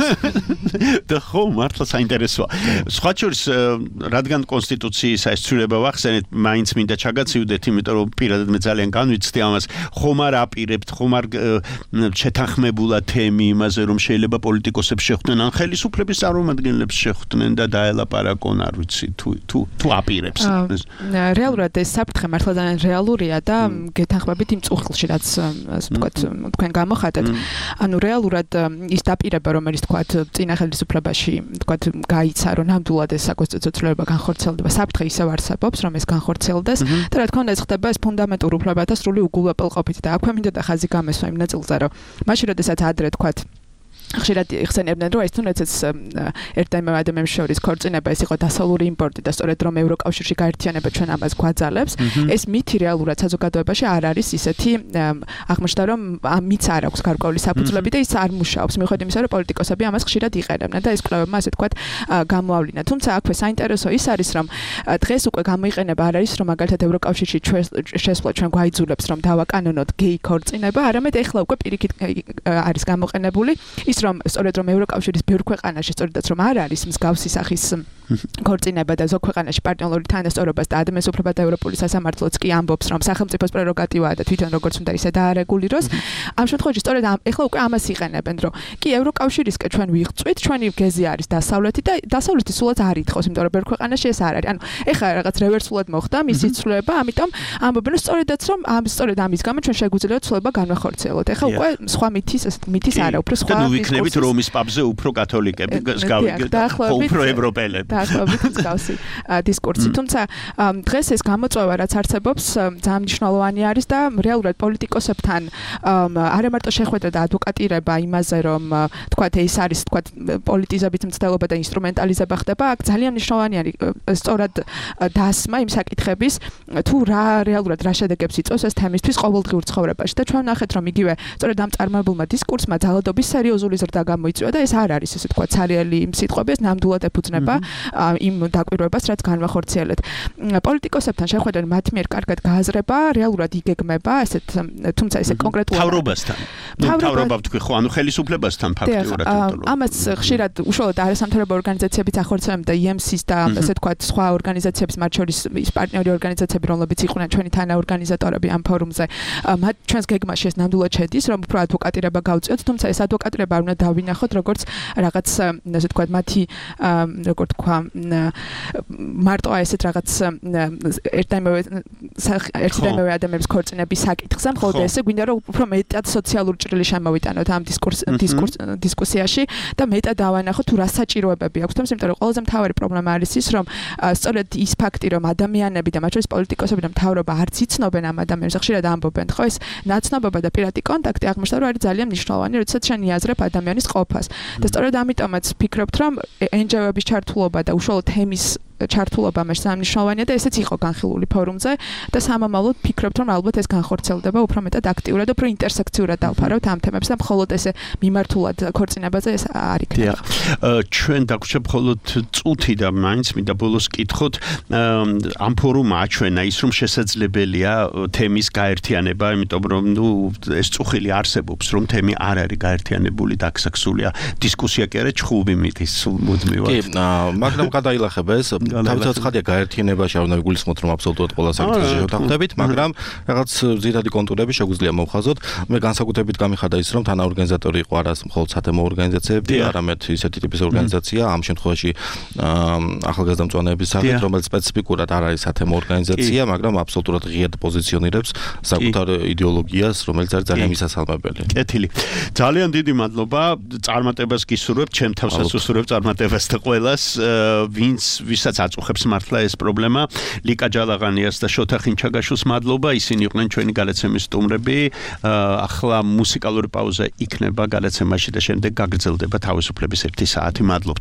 და ხო, მართლა საინტერესოა. სხვა შორის, რადგან კონსტიტუციის ეს ცვლილება ვახსენეთ, მაინც მინდა ჩაგაცივდეთ, იმიტომ რომ პირადად მე ძალიან განვიცდი ამას, ხომ არ აპირებთ, ხომ არ შეთანხმებულა თემი იმაზე, რომ შეიძლება პოლიტიკოსებს შეხვდნენ, ან ხელისუფლების წარმომადგენლებს შეხვდნენ და დაელაპარაკონ, არ ვიცი, თუ თუ თუ აპირებს. რეალურად ეს საფრთხე მართლა ძალიან რეალურია და გეთანხმებით იმ წუხილში, რაც ასე ვთქვათ, თქვენ გამოხატეთ. ანუ რეალურად ის დაპირება, რომელიც თქვათ წინა ხელისუფლებაში, თქვათ, გაიცა, რომ ნამდვილად ეს საკონსტიტუციო ცვლილება განხორციელდება, საფრთხე ისევ არსებობს, რომ ეს განხორციელდეს და რა თქმა უნდა, ეს ხდება ეს ფუნდამენტურ უფლებათა სრული უგულვებელყოფით და აქვე მინდოდა ხაზი გამესვა იმ ნაწილზე, რომ მაშინ როდესაც ადრე თქვათ ხშირად იხსენებდნენ, რომ ეს თუნდაც ერთ და იმავე ადამიანის შორის ქორწინება ეს იყო დასავლური იმპორტი და სწორედ რომ ევროკავშირში გაერთიანება ჩვენ ამას გვაძალებს, ეს მითი რეალურად საზოგადოებაში არ არის ისეთი აღმოჩნდა, რომ ამიც არ აქვს გარკვეული საფუძვლები და ის არ მუშაობს, მიუხედავად იმისა, რომ პოლიტიკოსები ამას ხშირად იყენებდნენ და ეს კვლევებმა ასე თქვათ გამოავლინა. თუმცა აქვე საინტერესო ის არის, რომ დღეს უკვე გამოიყენება არ არის, რომ მაგალითად ევროკავშირში შესვლა ჩვენ გვაიძულებს, რომ დავაკანონოთ გეი ქორწინება, არამედ ეხლა უკვე პირიქით არის გამოყენებული ის რომ სწორედ რომ ევროკავშირის ბევრ ქვეყანაში სწორედაც რომ არ არის მსგავსი სახის ქორწინება და ზოგ ქვეყანაში პარტნიორული თანასწორობას და ადამიანის უფლებათა ევროპული სასამართლოც კი ამბობს რომ სახელმწიფოს პრეროგატივაა და თვითონ როგორც უნდა ისე დაარეგულიროს. ამ შემთხვევაში სწორედ ეხლა უკვე ამას იყენებენ, რომ კი ევროკავშირისკენ ჩვენ ვიღწვით, ჩვენი გეზი არის დასავლეთი და დასავლეთი სულაც არ ითხოვს, იმიტომ რომ ბევრ ქვეყანაში ეს არ არის. ანუ ეხლა რაღაც რევერსულად მოხდა მისი ცვლილება, ამიტომ ამბობენ რომ სწორედაც რომ ამ სწორედ ამის გამო ჩვენ შეგვიძლია ცვლილება განვახორციელოთ. ეხლა უკვე სხვა მითის მითის არა, უფრო სხვა ვიქნებით რომის პაპზე უფრო კათოლიკები, უფრო ევროპელები. დაახლოებით მსგავსი დისკურსი. თუმცა დღეს ეს გამოწვევა რაც არსებობს, ძალიან მნიშვნელოვანი არის და რეალურად პოლიტიკოსებთან არა მარტო შეხვედრა და ადვოკატირება იმაზე, რომ თქვათ ეს არის თქვათ პოლიტიზებით მცდელობა და ინსტრუმენტალიზება ხდება, აქ ძალიან მნიშვნელოვანი არის სწორად დასმა იმ საკითხების, თუ რა რეალურად რა შედეგებს იწვევს ეს თემისთვის ყოველდღიურ ცხოვრებაში და ჩვენ ნახეთ, რომ იგივე სწორედ ამ წარმოებულმა დისკურსმა ძალადობის სერიოზული ზრდა გამოიწვია და ეს არ არის ესე თქვა ცარიელი იმ სიტყვები, ეს ნამდვილად ეფუძნება იმ დაკვირვებას, რაც განვახორციელეთ. პოლიტიკოსებთან შეხვედრა მათ მიერ კარგად გააზრება, რეალურად იგეგმება, ესეთ თუმცა ესე კონკრეტულად თავრობასთან. ნუ თავრობა ვთქვი ხო, ანუ ხელისუფლებასთან ფაქტიურად უტოლო. ამას ხშირად უშუალოდ არასამთავრობო ორგანიზაციებიც ახორციელებენ და ი ემ სი-ს და ესე თქვა სხვა ორგანიზაციებს, მათ შორის ის პარტნიორი ორგანიზაციები, რომლებიც იყვნენ ჩვენი თანაორგანიზატორები ამ ფორუმზე, მათ ჩვენს გეგმაში ეს ნამდვილად შედის, რომ უფრო ადვოკატირება გავწიოთ, თუმცა ეს ადვოკატირება არ უნდა დავინახოთ როგორც რაღაც ესე თქვა მათი როგორ თქვა მარტო ესეთ რაღაც ერთ და იმავე ერთ და იმავე ადამიანის ქორწინების საკითხზე, მხოლოდ ესე გვინდა რომ უფრო მეტად სოციალური ჭრილი შემოვიტანოთ ამ დისკურს დისკურს დისკუსიაში და მეტად დავანახოთ თუ რა საჭიროებები აქვს თუმცა იმიტომ რომ ყველაზე მთავარი პრობლემა არის ის რომ სწორედ ის ფაქტი რომ ადამიანები და მათ შორის პოლიტიკოსები და მთავრობა არც იცნობენ ამ ადამიანებს ხშირად ამბობენ ხო ეს ნაცნობობა და პირადი კონტაქტი აღმოჩნდა რომ არის ძალიან მნიშვნელოვანი როდესაც შენ იაზრებ ადამიანის ყოფას და სწორედ ამიტომაც ფიქრობთ რომ εν ჯი ო-ების ჩართულობა და უშუალოდ თემის ჩართულობა მას სამნიშნავია და ესეც იყო განხილული ფორუმზე და სამომავლოდ ფიქრობთ რომ ალბათ ეს განხორციელდება უფრო მეტად აქტიურად, უფრო ინტერსექციურად დავფარავთ ამ თემებს და მხოლოდ ესე მიმართულად ქორწინებაზე ეს არ იქნება. ჩვენ დაგვჭირ მხოლოდ წუთი და მაინც მინდა ბოლოს კითხოთ ამ ფორუმმა აჩვენა ის რომ შესაძლებელია თემის გაერთიანება, იმიტომ რომ ნუ ეს წუხილი არსებობს რომ თემი არ არის გაერთიანებული და აქსაქსულია დისკუსია კი არა ჩხუბი მითის მუდმივად. კი, მაგრამ გადაილახება ეს თავისთავად ხადია გაერთიანებაში არ უნდა ვიგულისხმოთ რომ აბსოლუტურად ყველა საკითხზე შევთანხმდებით, მაგრამ რაღაც ძირითადი კონტურები შეგვიძლია მოვხაზოთ. მე განსაკუთრებით გამიხადა ის რომ თანაორგანიზატორი იყო არა მხოლოდ სათემო ორგანიზაციები, არამედ ისეთი ტიპის ორგანიზაცია, ამ შემთხვევაში ახალგაზრდა მწვანეების სახით, რომელიც სპეციფიკურად არ არის სათემო ორგანიზაცია, მაგრამ აბსოლუტურად ღიად პოზიციონირებს საკუთარ იდეოლოგიას, რომელიც არის ძალიან მისასალმებელი. კეთილი. ძალიან დიდი მადლობა. წარმატებას გისურვებთ, ჩემ თავსაც უსურვებ წარმატებას და ყველას, ვინც ვისაც აწუხებს მართლა ეს პრობლემა. ლიკა ჯალაღანიას და შოთა ხინჩაგაშვილს მადლობა. ისინი იყვნენ ჩვენი გადაცემის სტუმრები. ახლა მუსიკალური პაუზა იქნება გადაცემაში და შემდეგ გაგრძელდება თავისუფლების ერთი საათი. მადლობთ.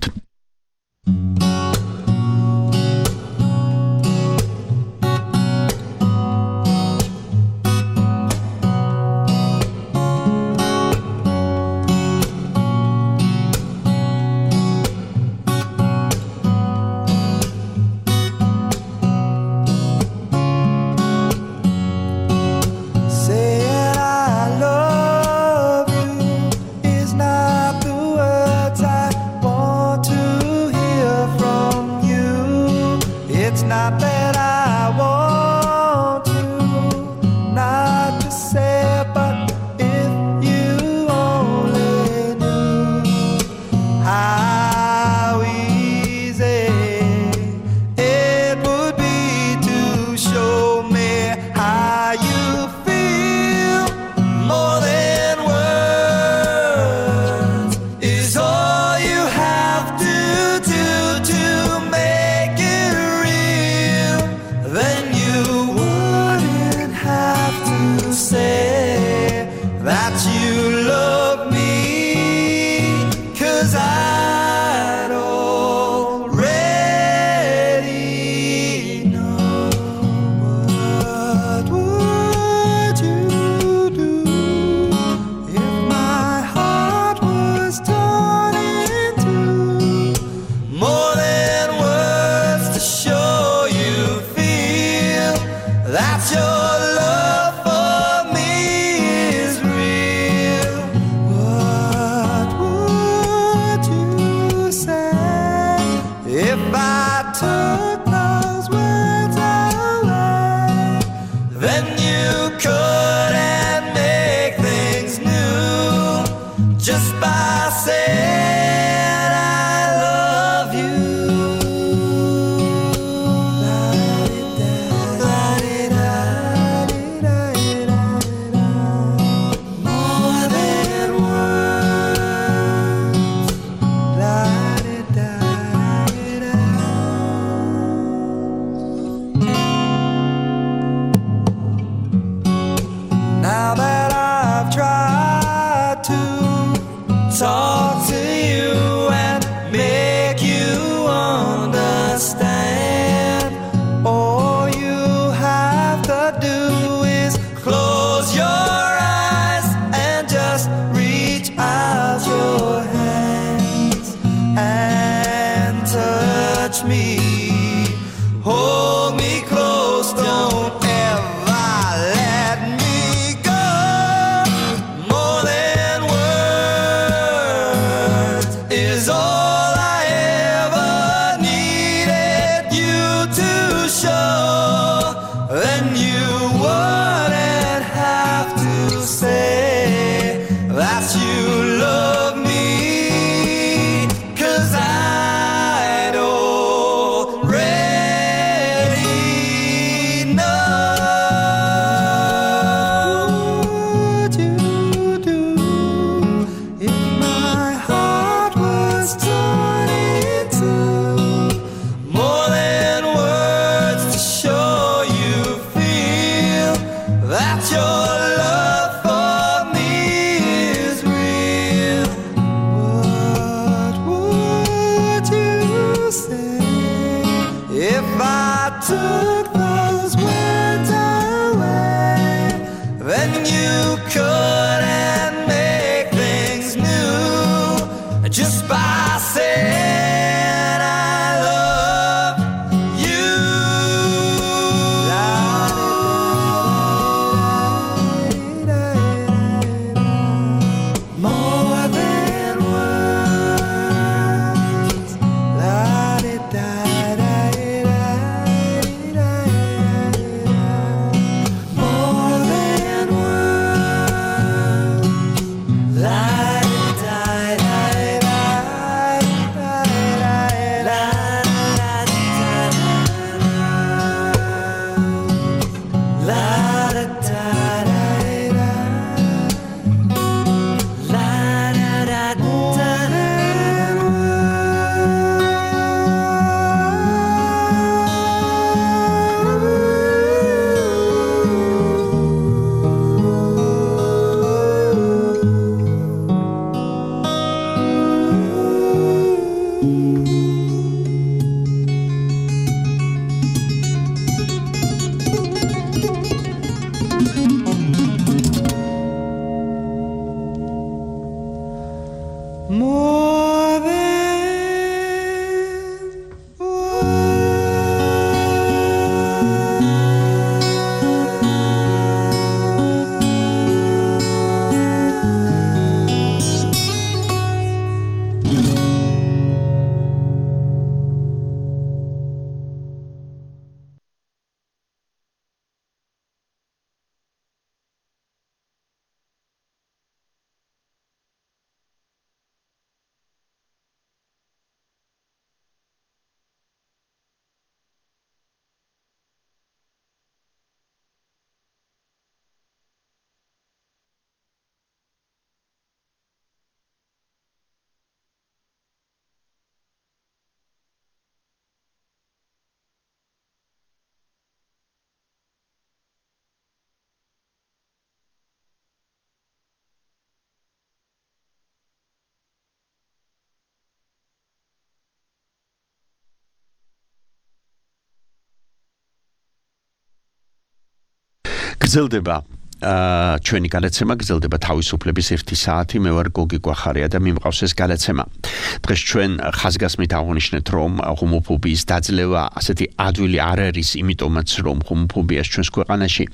გრძელდება აა ჩვენი გადაცემა გრძელდება თავისუფლების ერთი საათი მე ვარ გოგი გვახარია და მიმყავს ეს გადაცემა დღეს ჩვენ ხაზგასმით აღვნიშნეთ რომ ჰომოფობიის დაძლევა ასეთი ადვილი არ არის იმიტომაც რომ ჰომოფობიას ჩვენს ქვეყანაში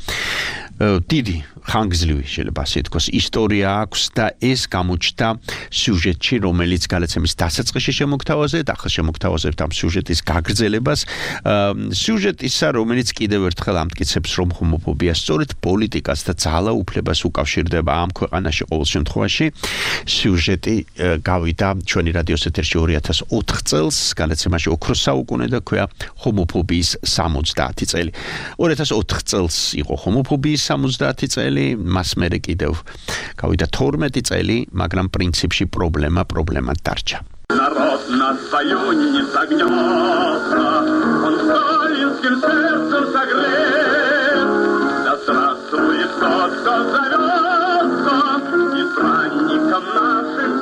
დიდი ხანგრძლივი შეიძლება ასე თქვას ისტორია აქვს და ეს გამოჩნდა სიუჟეტში რომელიც გადაცემის დასაწყისში შემოგთავაზეთ ახლა შემოგთავაზებთ ამ სიუჟეტის გაგრძელებას სიუჟეტისა რომელიც კიდევ ერთხელ ამტკიცებს რომ ჰომოფობია სწორედ პოლიტიკას და ძალაუფლებას უკავშირდება ამ ქვეყანაში ყოველ შემთხვევაში სიუჟეტი გავიდა ჩვენი რადიოს ეთერში ორი ათას ოთხ წელს გადაცემაში ოქროს საუკუნე და ქვია ჰომოფობიის სამოცდაათი წელი ორი ათას ოთხ წელს იყო ჰომოფობიის სამოცდაათი წელი მას მერე კიდევ გავიდა თორმეტი წელი მაგრამ პრინციპში პრობლემა პრობლემა დარჩა Народ на свою не согнется, он сталинским сердцем согрет. Да здравствует тот, кто зовется избранником нашим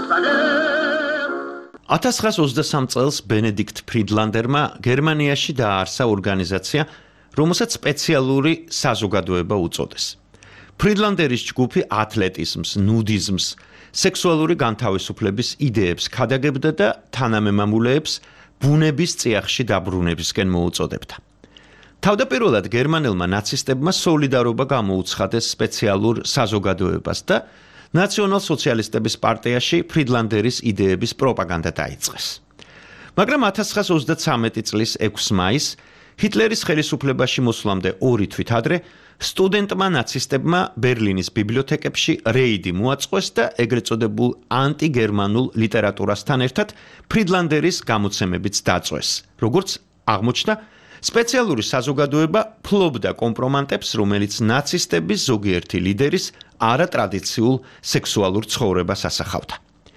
совет. ათას ცხრაას ოცდასამ წელს ბენედიქტ ფრიდლანდერმა გერმანიაში დააარსა ორგანიზაცია, რომელსაც სპეციალური საზოგადოება უწოდეს. ფრიდლანდერის ჯგუფი ათლეტიზმს, ნუდიზმს, სექსუალური განთავისუფლების იდეებს ქადაგებდა და თანამემამულეებს ბუნების წიაღში დაბრუნებისკენ მოუწოდებდა. თავდაპირველად გერმანელმა ნაცისტებმა სოლიდარობა გამოუცხადეს სპეციალურ საზოგადოებას და ნაციონალ-სოციალისტების პარტიაში ფრიდლანდერის იდეების პროპაგანდა დაიწყეს. მაგრამ ათას ცხრაას ოცდათვრამეტი წლის ექვსი მაისს ჰიტლერის ხელისუფლებაში მოსვლამდე ორი თვით ადრე სტუდენტმა ნაცისტებმა ბერლინის ბიბლიოთეკებში რეიდი მოაწყვეს და ეგრეთ წოდებულ ანტიგერმანულ ლიტერატურასთან ერთად ფრიდლანდერის გამოცემებიც დაწვეს. როგორც აღმოჩნდა, სპეციალური საზოგადოება ფლობდა კომპრომატებს, რომელიც ნაცისტების ზოგიერთი ლიდერის არატრადიციულ სექსუალურ ცხოვრებას ასახავდა.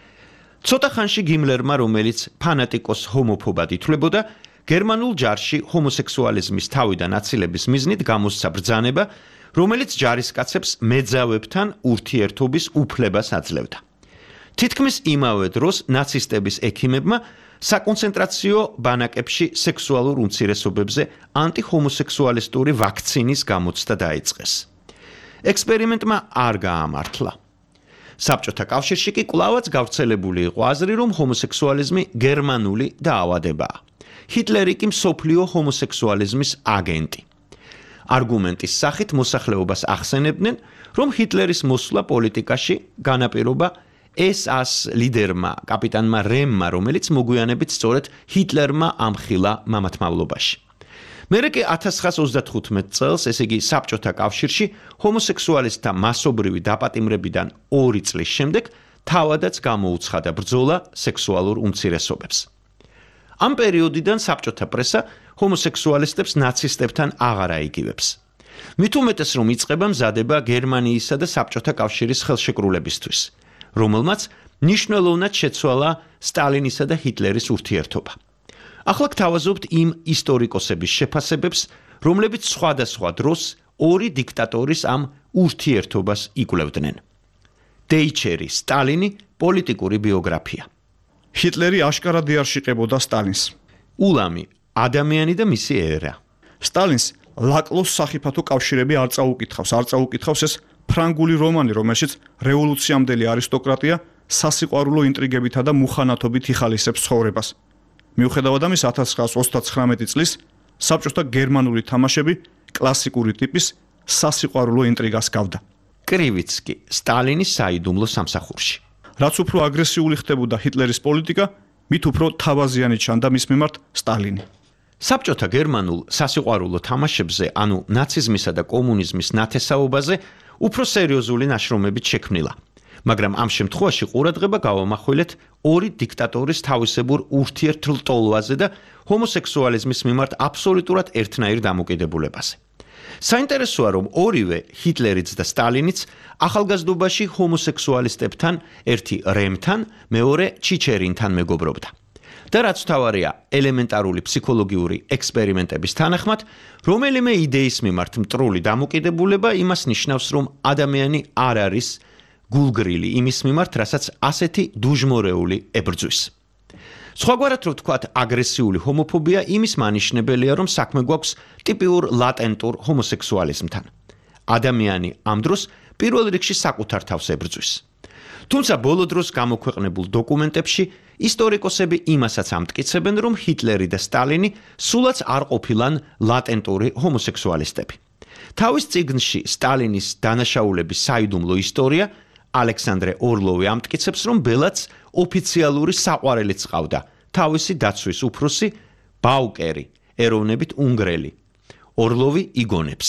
ცოტა ხანში გიმლერმა, რომელიც ფანატიკოს ჰომოფობად ითვლებოდა, გერმანულ ჯარში ჰომოსექსუალიზმის თავიდან აცილების მიზნით გამოსცა ბრძანება, რომელიც ჯარისკაცებს მეძავებთან ურთიერთობის უფლებას აძლევდა. თითქმის იმავე დროს ნაცისტების ექიმებმა საკონცენტრაციო ბანაკებში სექსუალურ უმცირესობებზე ანტიჰომოსექსუალისტური ვაქცინის გამოცდა დაიწყეს. ექსპერიმენტმა არ გაამართლა. საბჭოთა კავშირში კი კვლავაც გავრცელებული იყო აზრი, რომ ჰომოსექსუალიზმი გერმანული დაავადებაა. ჰიტლერი კი მსოფლიო ჰომოსექსუალიზმის აგენტი. არგუმენტის სახით მოსახლეობას ახსენებდნენ, რომ ჰიტლერის მოსვლა პოლიტიკაში განაპირობა ეს ას ლიდერმა, კაპიტანმა რემმა, რომელიც მოგვიანებით სწორედ ჰიტლერმა ამხილა მამათმავლობაში. მერე კი ათას ცხრაას ოცდათხუთმეტ წელს, ესე იგი საბჭოთა კავშირში, ჰომოსექსუალისტთა მასობრივი დაპატიმრებიდან ორი წლის შემდეგ თავადაც გამოუცხადა ბრძოლა სექსუალურ უმცირესობებს. ამ პერიოდიდან საბჭოთა პრესა ჰომოსექსუალისტებს ნაცისტებთან აღარ აიგივებს. მით უმეტეს რომ იწყება მზადება გერმანიისა და საბჭოთა კავშირის ხელშეკრულებისთვის, რომელმაც მნიშვნელოვნად შეცვალა სტალინისა და ჰიტლერის ურთიერთობა. ახლა გთავაზობთ იმ ისტორიკოსების შეფასებებს, რომლებიც სხვადასხვა დროს ორი დიქტატორის ამ ურთიერთობას იკვლევდნენ. დეიჩერი, სტალინი, პოლიტიკური ბიოგრაფია. ჰიტლერი აშკარად იარშიყებოდა სტალინს. ულამი, ადამიანი და მისი ერა. სტალინს ლაკლოს სახიფათო კავშირები არ წაუკითხავს, არ წაუკითხავს ეს ფრანგული რომანი, რომელშიც რევოლუციამდელი არისტოკრატია სასიყვარულო ინტრიგებითა და მუხანათობით იხალისებს ცხოვრებას. მიუხედავად ამისა, ათას ცხრაას ოცდათხრამეტი წლის საბჭოთა გერმანული თამაშები კლასიკური ტიპის სასიყვარულო ინტრიგას გავდა. კრივიცკი, სტალინის საიდუმლო სამსახურში. რაც უფრო აგრესიული ხდებოდა ჰიტლერის პოლიტიკა, მით უფრო თავაზიანი ჩანდა მის მიმართ სტალინი. საბჭოთა გერმანულ სასიყვარულო თამაშებზე, ანუ ნაციზმისა და კომუნიზმის ნათესაობაზე, უფრო სერიოზული ნაშრომებით შექმნილა. მაგრამ ამ შემთხვევაში ყურადღება გავამახვილეთ ორი დიქტატორის თავისებურ ურთიერთლტოლვაზე და ჰომოსექსუალიზმის მიმართ აბსოლუტურად ერთნაირ დამოკიდებულებაზე. საინტერესოა, რომ ორივე ჰიტლერიც და სტალინიც ახალგაზრდობაში ჰომოსექსუალისტებთან, ერთი რემთან, მეორე ჩიჩერინთან მეგობრობდა. და რაც თავარია, ელემენტარული ფსიქოლოგიური ექსპერიმენტების თანახმად, რომელიმე იდეის მიმართ მტრული დამოკიდებულება იმას ნიშნავს, რომ ადამიანი არ არის გულგრილი იმის მიმართ, რასაც ასეთი დუჟმორეული ებრძვის. სხვაგვარად რო ვთქვათ, აგრესიული ჰომოფობია იმის მანიშნებელია, რომ საქმე გვაქვს ტიპიურ ლატენტურ ჰომოსექსუალიზმთან. ადამიანი ამ დროს პირველ რიგში საკუთარ თავს ებრძვის. თუმცა ბოლო დროს გამოქვეყნებულ დოკუმენტებში ისტორიკოსები იმასაც ამტკიცებენ, რომ ჰიტლერი და სტალინი სულაც არ ყოფილან ლატენტური ჰომოსექსუალისტები. თავის წიგნში სტალინის დანაშაულების საიდუმლო ისტორია ალექსანდრე ორლოვი ამტკიცებს, რომ ბელაც ოფიციალური საყვარელიც ყავდა, თავისი დაცვის უფროსი ბაუკერი, ეროვნებით უნგრელი. ორლოვი იგონებს.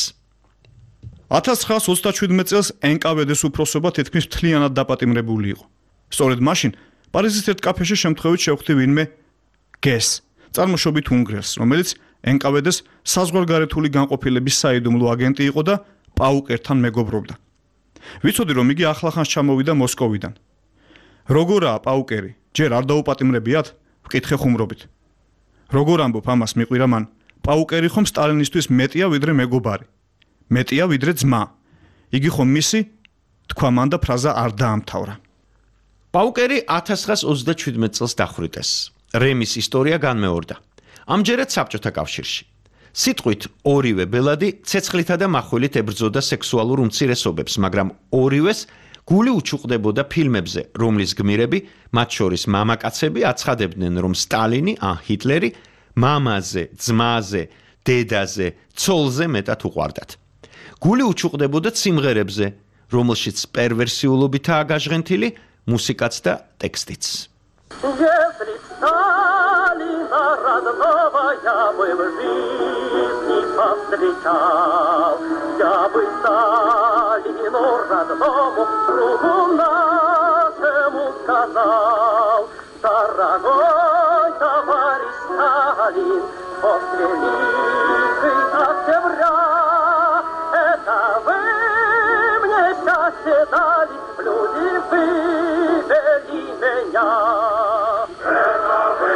ათას ცხრაას ოცდაშვიდმეტ წელს ენ კა ვე დე-ს უფროსობა თითქმის მთლიანად დაპატიმრებული იყო. სწორედ მაშინ პარიზის ერთ კაფეში შემთხვევით შევხვდი ვინმე გეს, წარმოშობით უნგრელს, რომელიც ენ კა ვე დე-ს საზღვარგარეთული განყოფილების საიდუმლო აგენტი იყო და პაუკერთან მეგობრობდა. ვიცოდი, რომ იგი ახლახანს ჩამოვიდა მოსკოვიდან. როგორაა პაუკერი? ჯერ არ დაუპატიმრებიათ? ვკითხე ხუმრობით. როგორ ამბობ ამას მიყვირა მან? პაუკერი ხომ სტალინისთვის მეტია ვიდრე მეგობარი. მეტია ვიდრე ძმა. იგი ხომ მისი? თქვა მან და ფრაზა არ დაამთავრა. პაუკერი ათას ცხრაას ოცდაშვიდმეტ წელს დახვრიტეს. რემის ისტორია განმეორდა. ამჯერად საბჭოთა კავშირში. სიტყვით ორივე ბელადი ცეცხლითა და მახვილით ებრძოდა სექსუალურ უმცირესობებს, მაგრამ ორივეს გული უჩუყდებოდა ფილმებზე, რომლის გმირები, მათ შორის მამაკაცები, აცხადებდნენ, რომ სტალინი, ან ჰიტლერი, მამაზე, ძმაზე, დედაზე, ცოლზე მეტად უყვარდათ. გული უჩუყდებოდა სიმღერებზე, რომელშიც პერვერსიულობითაა გაჟღენთილი მუსიკაც და ტექსტიც. Родного я бы в жизни повстречал, я бы Сталину родному другу нашему сказал, дорогой товарищ Сталин, после Великой Октября, это вы мне счастье дали, люди вывели меня. Это вы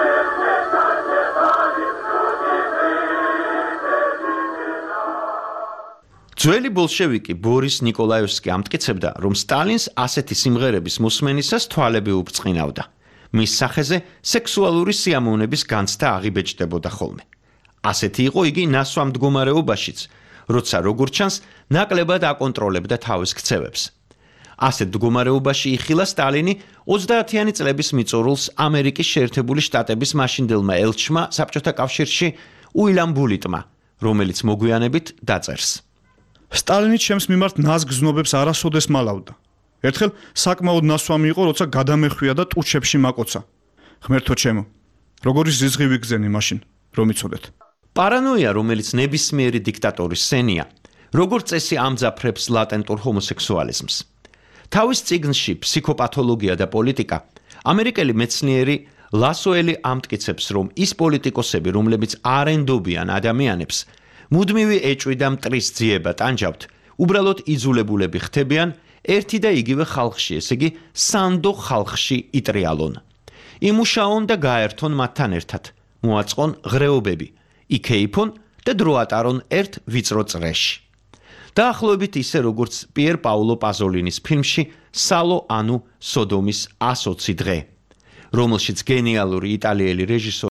ძველი ბოლშევიკი ბორის ნიკოლაევსკი ამტკიცებდა, რომ სტალინს ასეთი სიმღერების მოსმენისას თვალები უბწყინავდა. მის სახეზე სექსუალური სიამოვნების განცდა აღიბეჭდებოდა ხოლმე. ასეთი იყო იგი ნასვამ მდგომარეობაშიც, როცა როგორც ჩანს, ნაკლებად აკონტროლებდა თავის ქცევებს. ასეთ მდგომარეობაში იხილა სტალინი ოცდაათიანი წლების მიწურულს ამერიკის შეერთებული შტატების მაშინდელმა ელჩმა საბჭოთა კავშირში უილამ ბულიტმა, რომელიც მოგვიანებით დაწერს. სტალინი ჩემს მიმართ ნაზგზნობებს არასოდეს მალავდა. ერთხელ საკმაოდ ნასვამი იყო, როცა გადამეხვია და ტუჩებში მაკოცა. ღმერთო ჩემო, როგორი ზიზღივი გზენი მაშინ, რომ იცოდეთ. პარანოია, რომელიც ნებისმიერი დიქტატორის სენია, როგორც წესი ამძაფრებს ლატენტურ ჰომოსექსუალიზმს. თავის წიგნში ფსიქოპათოლოგია და პოლიტიკა, ამერიკელი მეცნიერი ლასოელი ამტკიცებს, რომ ის პოლიტიკოსები, რომლებიც არ ენდობიან ადამიანებს, მუდმივი ეჭვი და მტრის ძიება ტანჯავთ, უბრალოდ იძულებულები ხდებიან ერთი და იგივე ხალხში, ესე იგი სანდო ხალხში იტრიალონ. იმუშაონ და გაერთონ მათთან ერთად, მოაწყონ ღრეობები, იქეიფონ და დრო ატარონ ერთ ვიწრო წრეში. დაახლოებით ისე, როგორც პიერ პაულო პაზოლინის ფილმში სალო ანუ სოდომის ასოცი დღე. რომელშიც გენიალური იტალიელი რეჟისორი